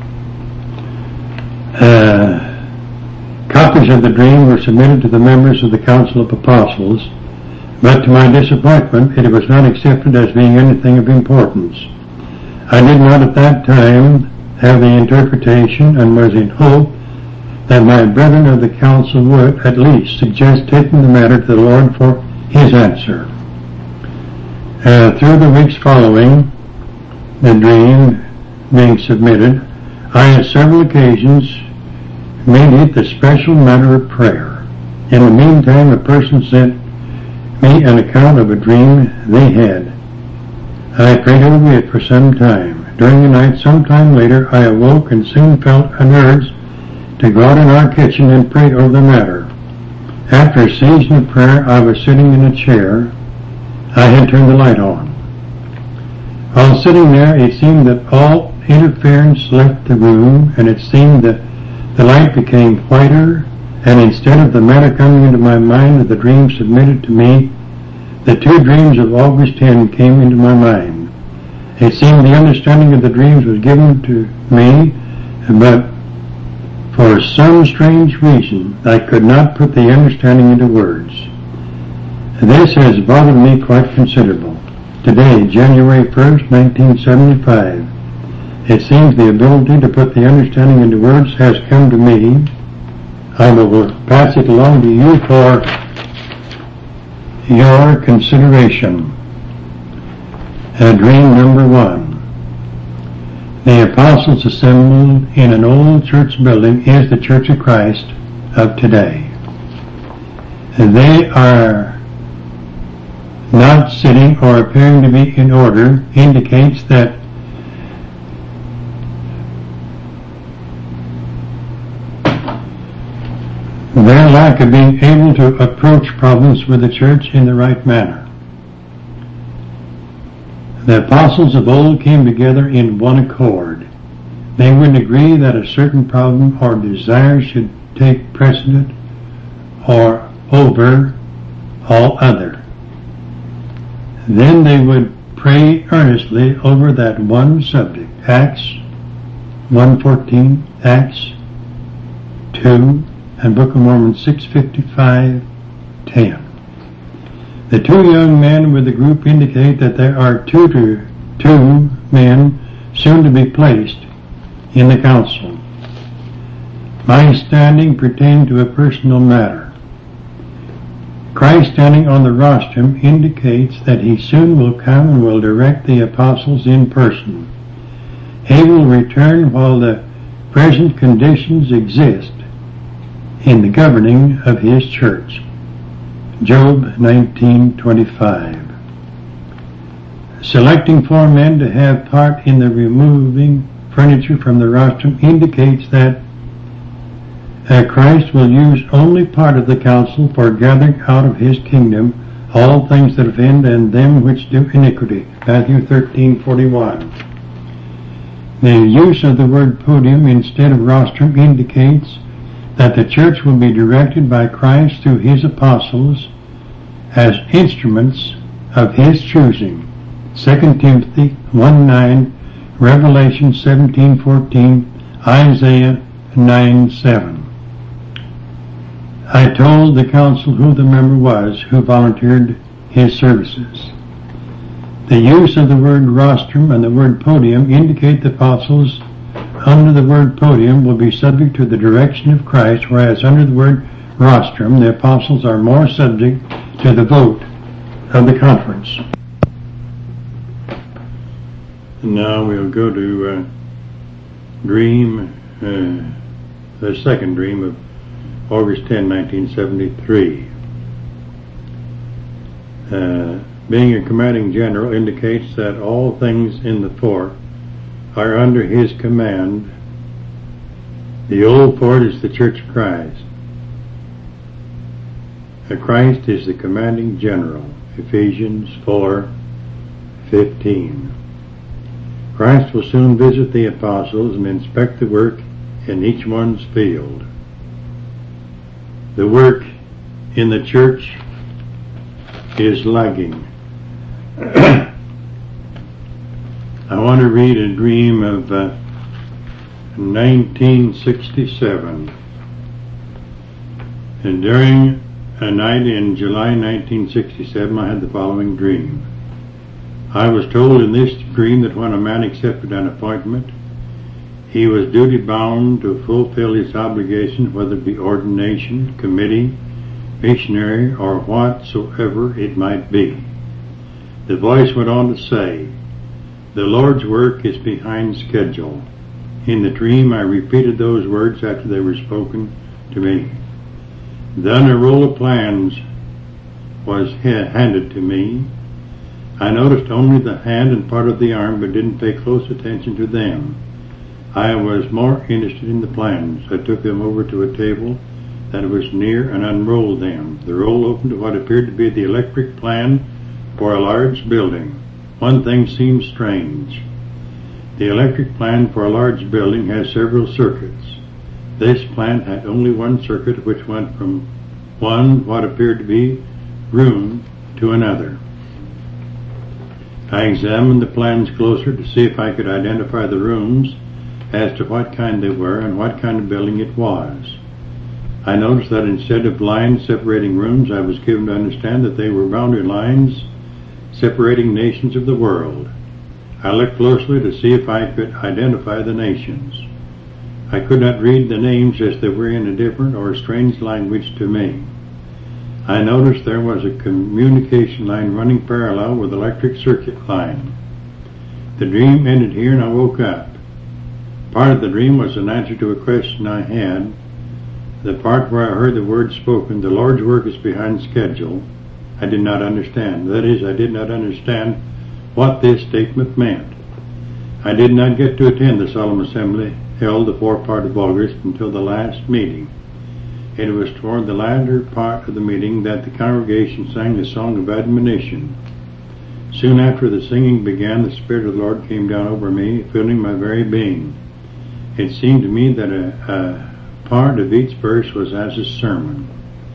Copies of the dream were submitted to the members of the Council of Apostles, but to my disappointment it was not accepted as being anything of importance. I did not at that time have the interpretation and was in hope that my brethren of the council would at least suggest taking the matter to the Lord for his answer. Through the weeks following the dream being submitted, I on several occasions made it the special matter of prayer. In the meantime, a person sent me an account of a dream they had. I prayed over it for some time. During the night, sometime later, I awoke and soon felt an urge to go out in our kitchen and pray over the matter. After a season of prayer, I was sitting in a chair. I had turned the light on. While sitting there, it seemed that all interference left the room, and it seemed that the light became whiter, and instead of the matter coming into my mind of the dream submitted to me, the two dreams of August 10 came into my mind. It seemed the understanding of the dreams was given to me, but for some strange reason, I could not put the understanding into words. This has bothered me quite considerable. Today, January 1st, 1975, it seems the ability to put the understanding into words has come to me. I will pass it along to you for your consideration. Dream number 1. The apostles assembled in an old church building is the Church of Christ of today. They are not sitting or appearing to be in order, indicates that their lack of being able to approach problems with the church in the right manner. The apostles of old came together in one accord. They would agree that a certain problem or desire should take precedent or over all other. Then they would pray earnestly over that one subject. Acts 1:14, Acts 2, and Book of Mormon 6:55-10. The two young men with the group indicate that there are two men soon to be placed in the council. My standing pertained to a personal matter. Christ standing on the rostrum indicates that he soon will come and will direct the apostles in person. He will return while the present conditions exist in the governing of his church. Job 19:25. Selecting 4 men to have part in the removing furniture from the rostrum indicates that Christ will use only part of the council for gathering out of his kingdom all things that offend and them which do iniquity. Matthew 13:41. The use of the word podium instead of rostrum indicates that the church will be directed by Christ through his apostles as instruments of his choosing. 2 Timothy 1:9, Revelation 17:14, Isaiah 9:7. I told the council who the member was who volunteered his services. The use of the word rostrum and the word podium indicate the apostles under the word podium will be subject to the direction of Christ, whereas under the word rostrum, the apostles are more subject to the vote of the conference. Now we'll go to the second dream of August 10, 1973. Being a commanding general indicates that all things in the fort are under his command. The old fort is the Church of Christ. Christ is the commanding general. Ephesians 4:15. Christ will soon visit the apostles and inspect the work in each one's field. The work in the church is lagging. I want to read a dream of 1967. And during a night in July 1967, I had the following dream. I was told in this dream that when a man accepted an appointment, he was duty-bound to fulfill his obligation, whether it be ordination, committee, missionary, or whatsoever it might be. The voice went on to say, "The Lord's work is behind schedule." In the dream, I repeated those words after they were spoken to me. Then a roll of plans was handed to me. I noticed only the hand and part of the arm, but didn't pay close attention to them. I was more interested in the plans. I took them over to a table that was near and unrolled them. The roll opened to what appeared to be the electric plan for a large building. One thing seemed strange. The electric plan for a large building has several circuits. This plan had only one circuit, which went from what appeared to be room to another. I examined the plans closer to see if I could identify the rooms as to what kind they were and what kind of building it was. I noticed that instead of lines separating rooms, I was given to understand that they were boundary lines separating nations of the world. I looked closely to see if I could identify the nations. I could not read the names as they were in a different or strange language to me. I noticed there was a communication line running parallel with the electric circuit line. The dream ended here and I woke up. Part of the dream was an answer to a question I had. The part where I heard the words spoken, "The Lord's work is behind schedule," I did not understand. That is, I did not understand what this statement meant. I did not get to attend the solemn assembly held the 4th part of August until the last meeting. It was toward the latter part of the meeting that the congregation sang the song of admonition. Soon after the singing began, the Spirit of the Lord came down over me, filling my very being. It seemed to me that a part of each verse was as a sermon.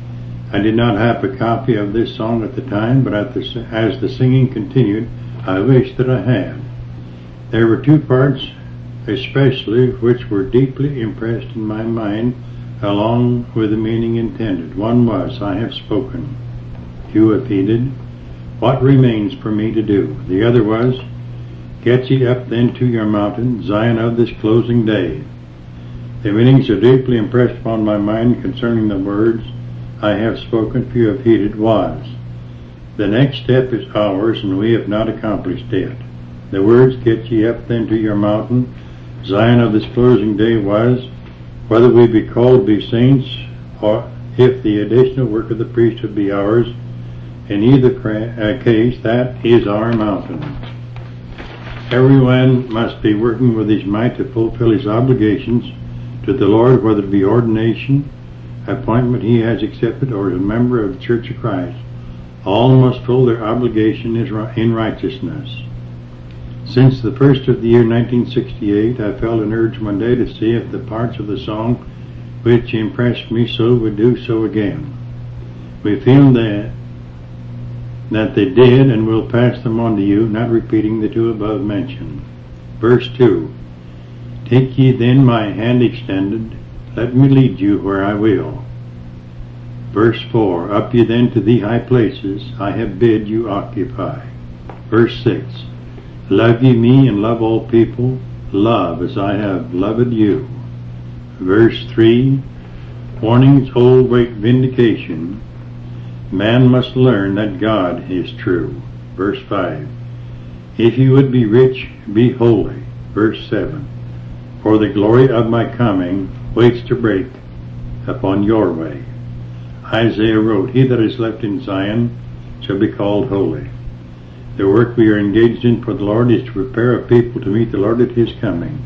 I did not have a copy of this song at the time, but as the singing continued, I wished that I had. There were 2 parts especially which were deeply impressed in my mind along with the meaning intended. One was, "I have spoken, you have heeded, what remains for me to do?" The other was, "Get ye up then to your mountain, Zion of this closing day." The meaning so deeply impressed upon my mind concerning the words, "I have spoken, few have heeded," was, the next step is ours and we have not accomplished it. The words, "Get ye up then to your mountain, Zion of this closing day," was, whether we be called to be saints or if the additional work of the priesthood be ours, in either case, that is our mountain. Everyone must be working with his might to fulfill his obligations to the Lord, whether it be ordination, appointment he has accepted, or as a member of the Church of Christ. All must fulfill their obligation in righteousness. Since the first of the year 1968, I felt an urge one day to see if the parts of the song which impressed me so would do so again. We feel that they did, and will pass them on to you, not repeating the 2 above mentioned. Verse 2, "Take ye then my hand extended, let me lead you where I will." Verse 4, "Up ye then to the high places, I have bid you occupy." Verse 6, "Love ye me and love all people, love as I have loved you." Verse 3, "Warnings old wait vindication, man must learn that God is true." Verse 5, "If you would be rich, be holy." Verse 7, "For the glory of my coming waits to break upon your way." Isaiah wrote, "He that is left in Zion shall be called holy." The work we are engaged in for the Lord is to prepare a people to meet the Lord at His coming.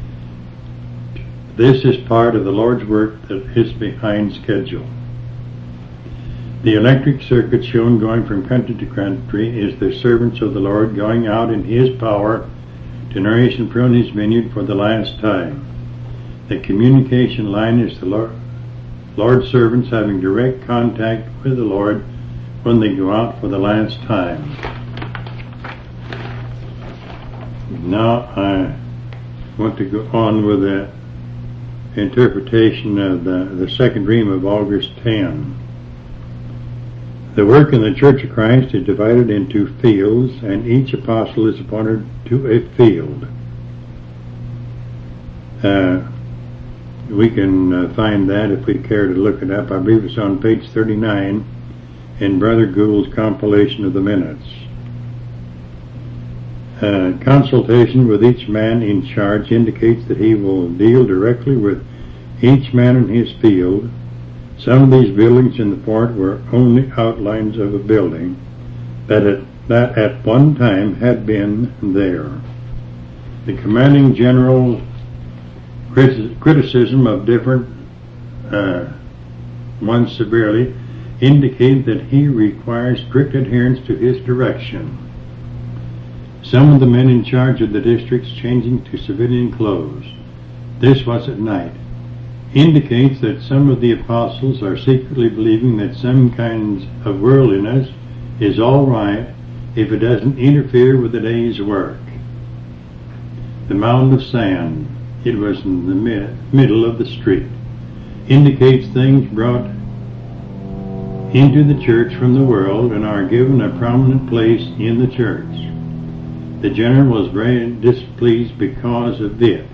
This is part of the Lord's work that is behind schedule. The electric circuit shown going from country to country is the servants of the Lord going out in His power to nourish and prune His vineyard for the last time. The communication line is the Lord's servants having direct contact with the Lord when they go out for the last time. Now I want to go on with the interpretation of the second dream of August 10. The work in the Church of Christ is divided into fields, and each apostle is appointed to a field. We can find that if we care to look it up. I believe it's on page 39 in Brother Gould's compilation of the minutes. Consultation with each man in charge indicates that he will deal directly with each man in his field Some of these buildings in the fort were only outlines of a building that at one time had been there. The commanding general criticism of different ones severely indicate that he requires strict adherence to his direction. Some of the men in charge of the districts changing to civilian clothes, this was at night, indicates that some of the apostles are secretly believing that some kinds of worldliness is all right if it doesn't interfere with the day's work. The mound of sand, it was in the middle of the street, indicates things brought into the church from the world and are given a prominent place in the church. The general was very displeased because of it.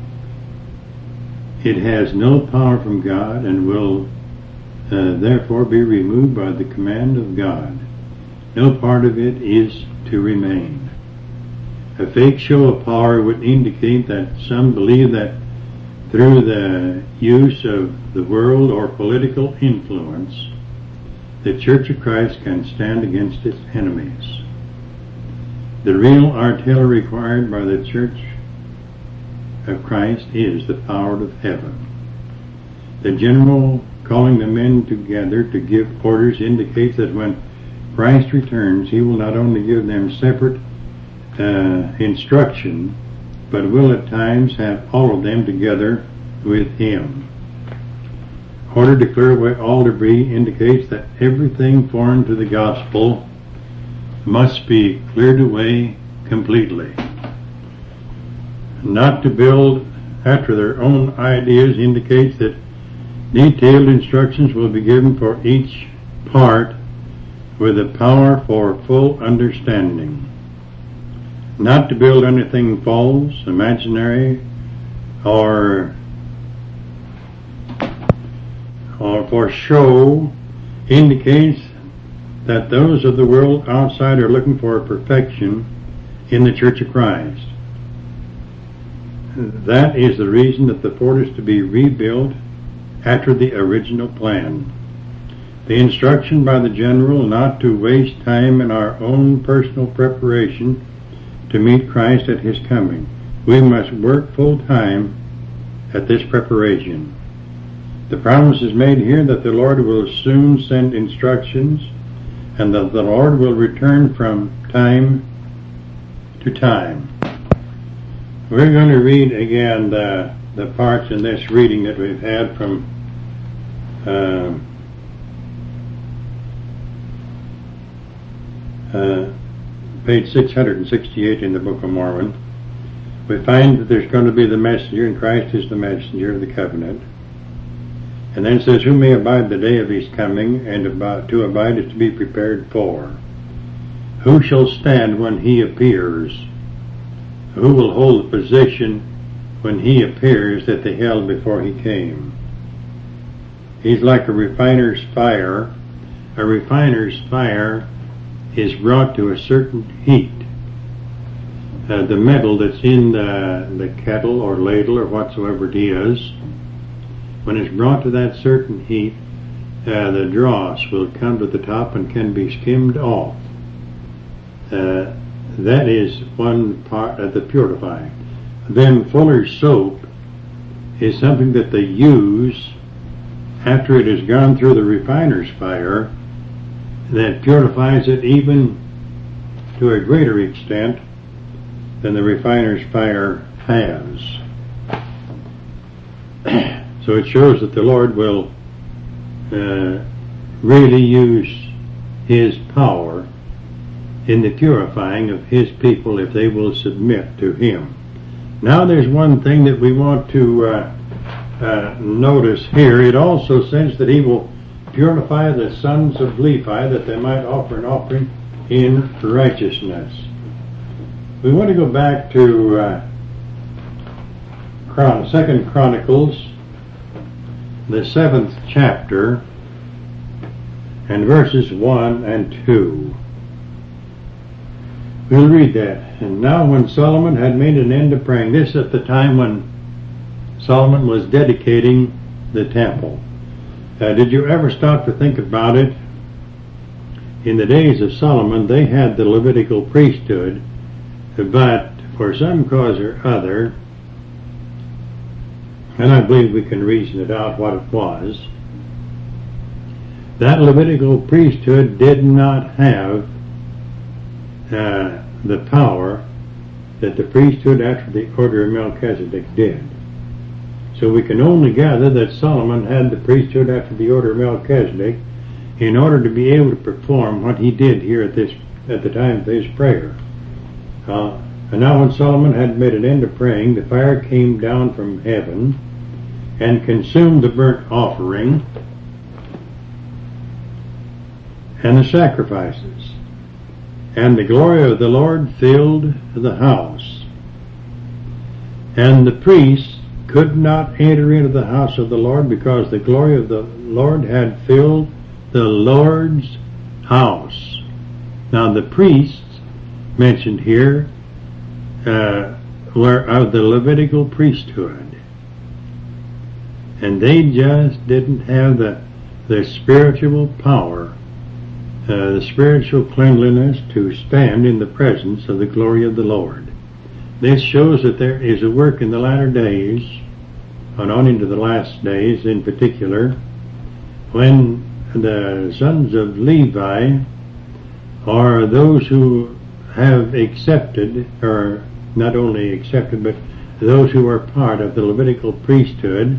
It has no power from God and will therefore be removed by the command of God. No part of it is to remain. A fake show of power would indicate that some believe that through the use of the world or political influence, the Church of Christ can stand against its enemies. The real artillery required by the Church of Christ is the power of heaven. The general calling the men together to give orders indicates that when Christ returns, he will not only give them separate instruction, but will at times have all of them together with him. Order to clear away all debris indicates that everything foreign to the gospel must be cleared away completely. Not to build after their own ideas indicates that detailed instructions will be given for each part with the power for full understanding. Not to build anything false, imaginary, or for show indicates that those of the world outside are looking for perfection in the Church of Christ. That is the reason that the fort is to be rebuilt after the original plan. The instruction by the general not to waste time in our own personal preparation to meet Christ at his coming. We must work full time at this preparation. The promise is made here that the Lord will soon send instructions and that the Lord will return from time to time. We're going to read again the parts in this reading that we've had from page 668 in the Book of Mormon. We find that there's going to be the messenger, and Christ is the messenger of the covenant. And then it says, who may abide the day of his coming, and to abide is to be prepared for. Who shall stand when he appears? Who will hold the position when he appears that they held before he came? He's like a refiner's fire. A refiner's fire is brought to a certain heat. The metal that's in the kettle or ladle or whatsoever it is, when it's brought to that certain heat, the dross will come to the top and can be skimmed off. That is one part of the purifying. Then fuller's soap is something that they use after it has gone through the refiner's fire that purifies it even to a greater extent than the refiner's fire has. So it shows that the Lord will really use his power in the purifying of his people if they will submit to him. Now there's one thing that we want to notice here. It also says that he will purify the sons of Levi that they might offer an offering in righteousness. We want to go back to 2 Chronicles, the 7th chapter, and verses 1 and 2. We'll read that. And now when Solomon had made an end of praying, this at the time when Solomon was dedicating the temple. Did you ever stop to think about it? In the days of Solomon, they had the Levitical priesthood, but for some cause or other, and I believe we can reason it out what it was, that Levitical priesthood did not have the power that the priesthood after the order of Melchizedek did. So we can only gather that Solomon had the priesthood after the order of Melchizedek in order to be able to perform what he did here at the time of his prayer. And now when Solomon had made an end of praying, the fire came down from heaven and consumed the burnt offering and the sacrifices. And the glory of the Lord filled the house. And the priests could not enter into the house of the Lord because the glory of the Lord had filled the Lord's house. Now the priests mentioned here were of the Levitical priesthood. And they just didn't have the spiritual power, the spiritual cleanliness to stand in the presence of the glory of the Lord. This shows that there is a work in the latter days, and on into the last days in particular, when the sons of Levi are those who have accepted, or not only accepted, but those who are part of the Levitical priesthood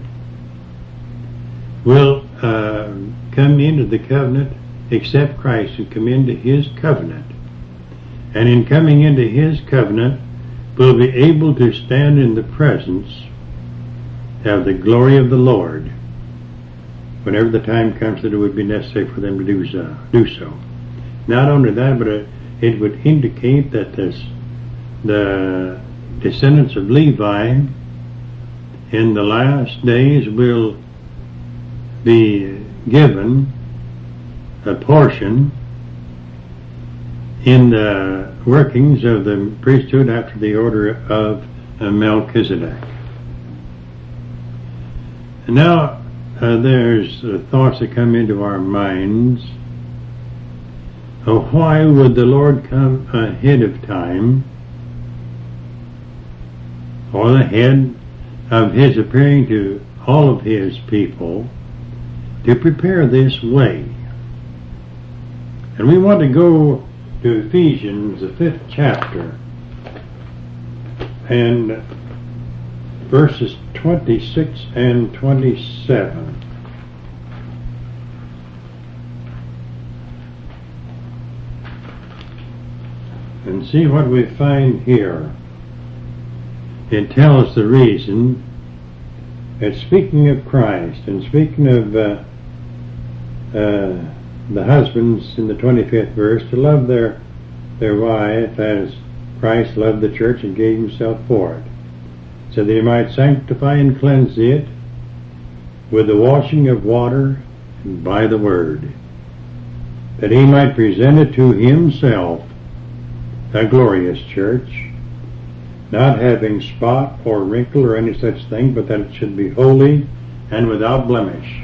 will come into the covenant, accept Christ and come into His covenant. And in coming into His covenant, will be able to stand in the presence of the glory of the Lord whenever the time comes that it would be necessary for them to do so. Not only that, but it would indicate that the descendants of Levi in the last days will be given a portion in the workings of the priesthood after the order of Melchizedek. And now there's thoughts that come into our minds of why would the Lord come ahead of time, or ahead of His appearing to all of His people, to prepare this way. And we want to go to Ephesians, the 5th chapter, and verses 26 and 27. And see what we find here. It tells the reason that, speaking of Christ and speaking of the husbands in the 25th verse, to love their wife as Christ loved the church and gave Himself for it, so that He might sanctify and cleanse it with the washing of water and by the word, that He might present it to Himself a glorious church, not having spot or wrinkle or any such thing, but that it should be holy and without blemish.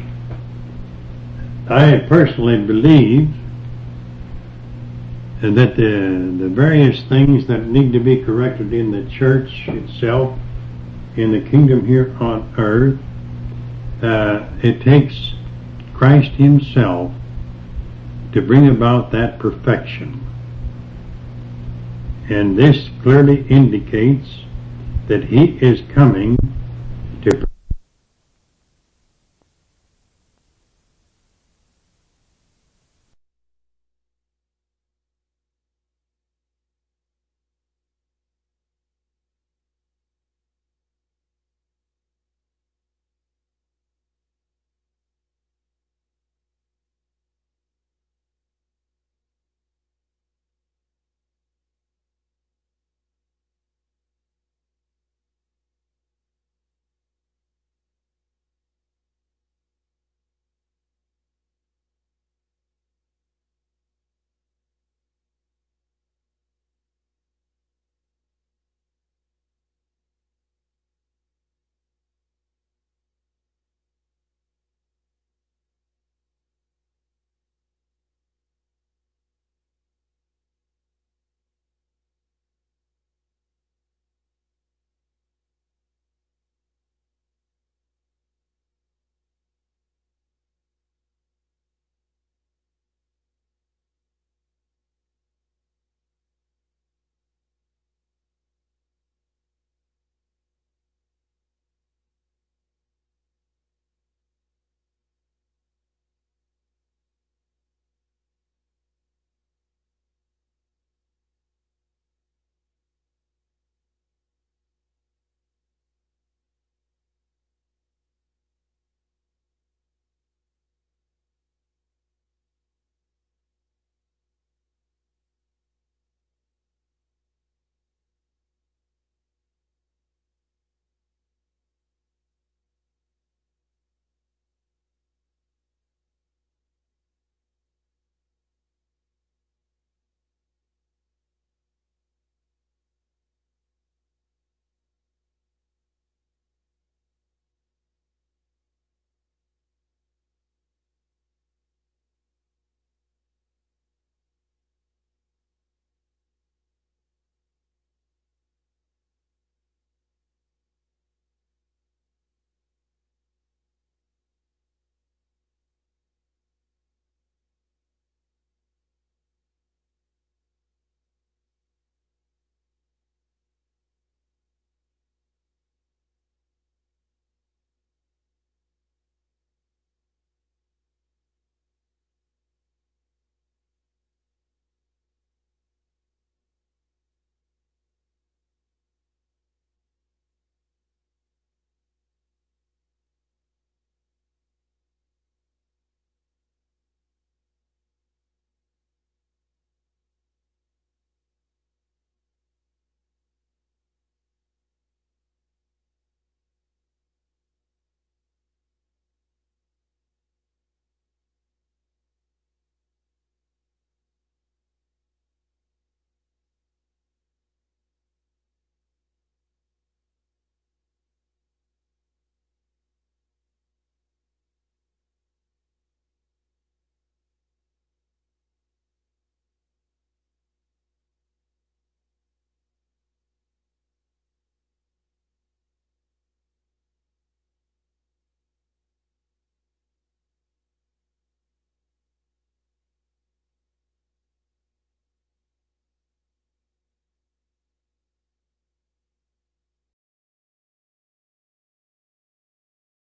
I personally believe that the various things that need to be corrected in the church itself, in the kingdom here on earth, it takes Christ Himself to bring about that perfection. And this clearly indicates that He is coming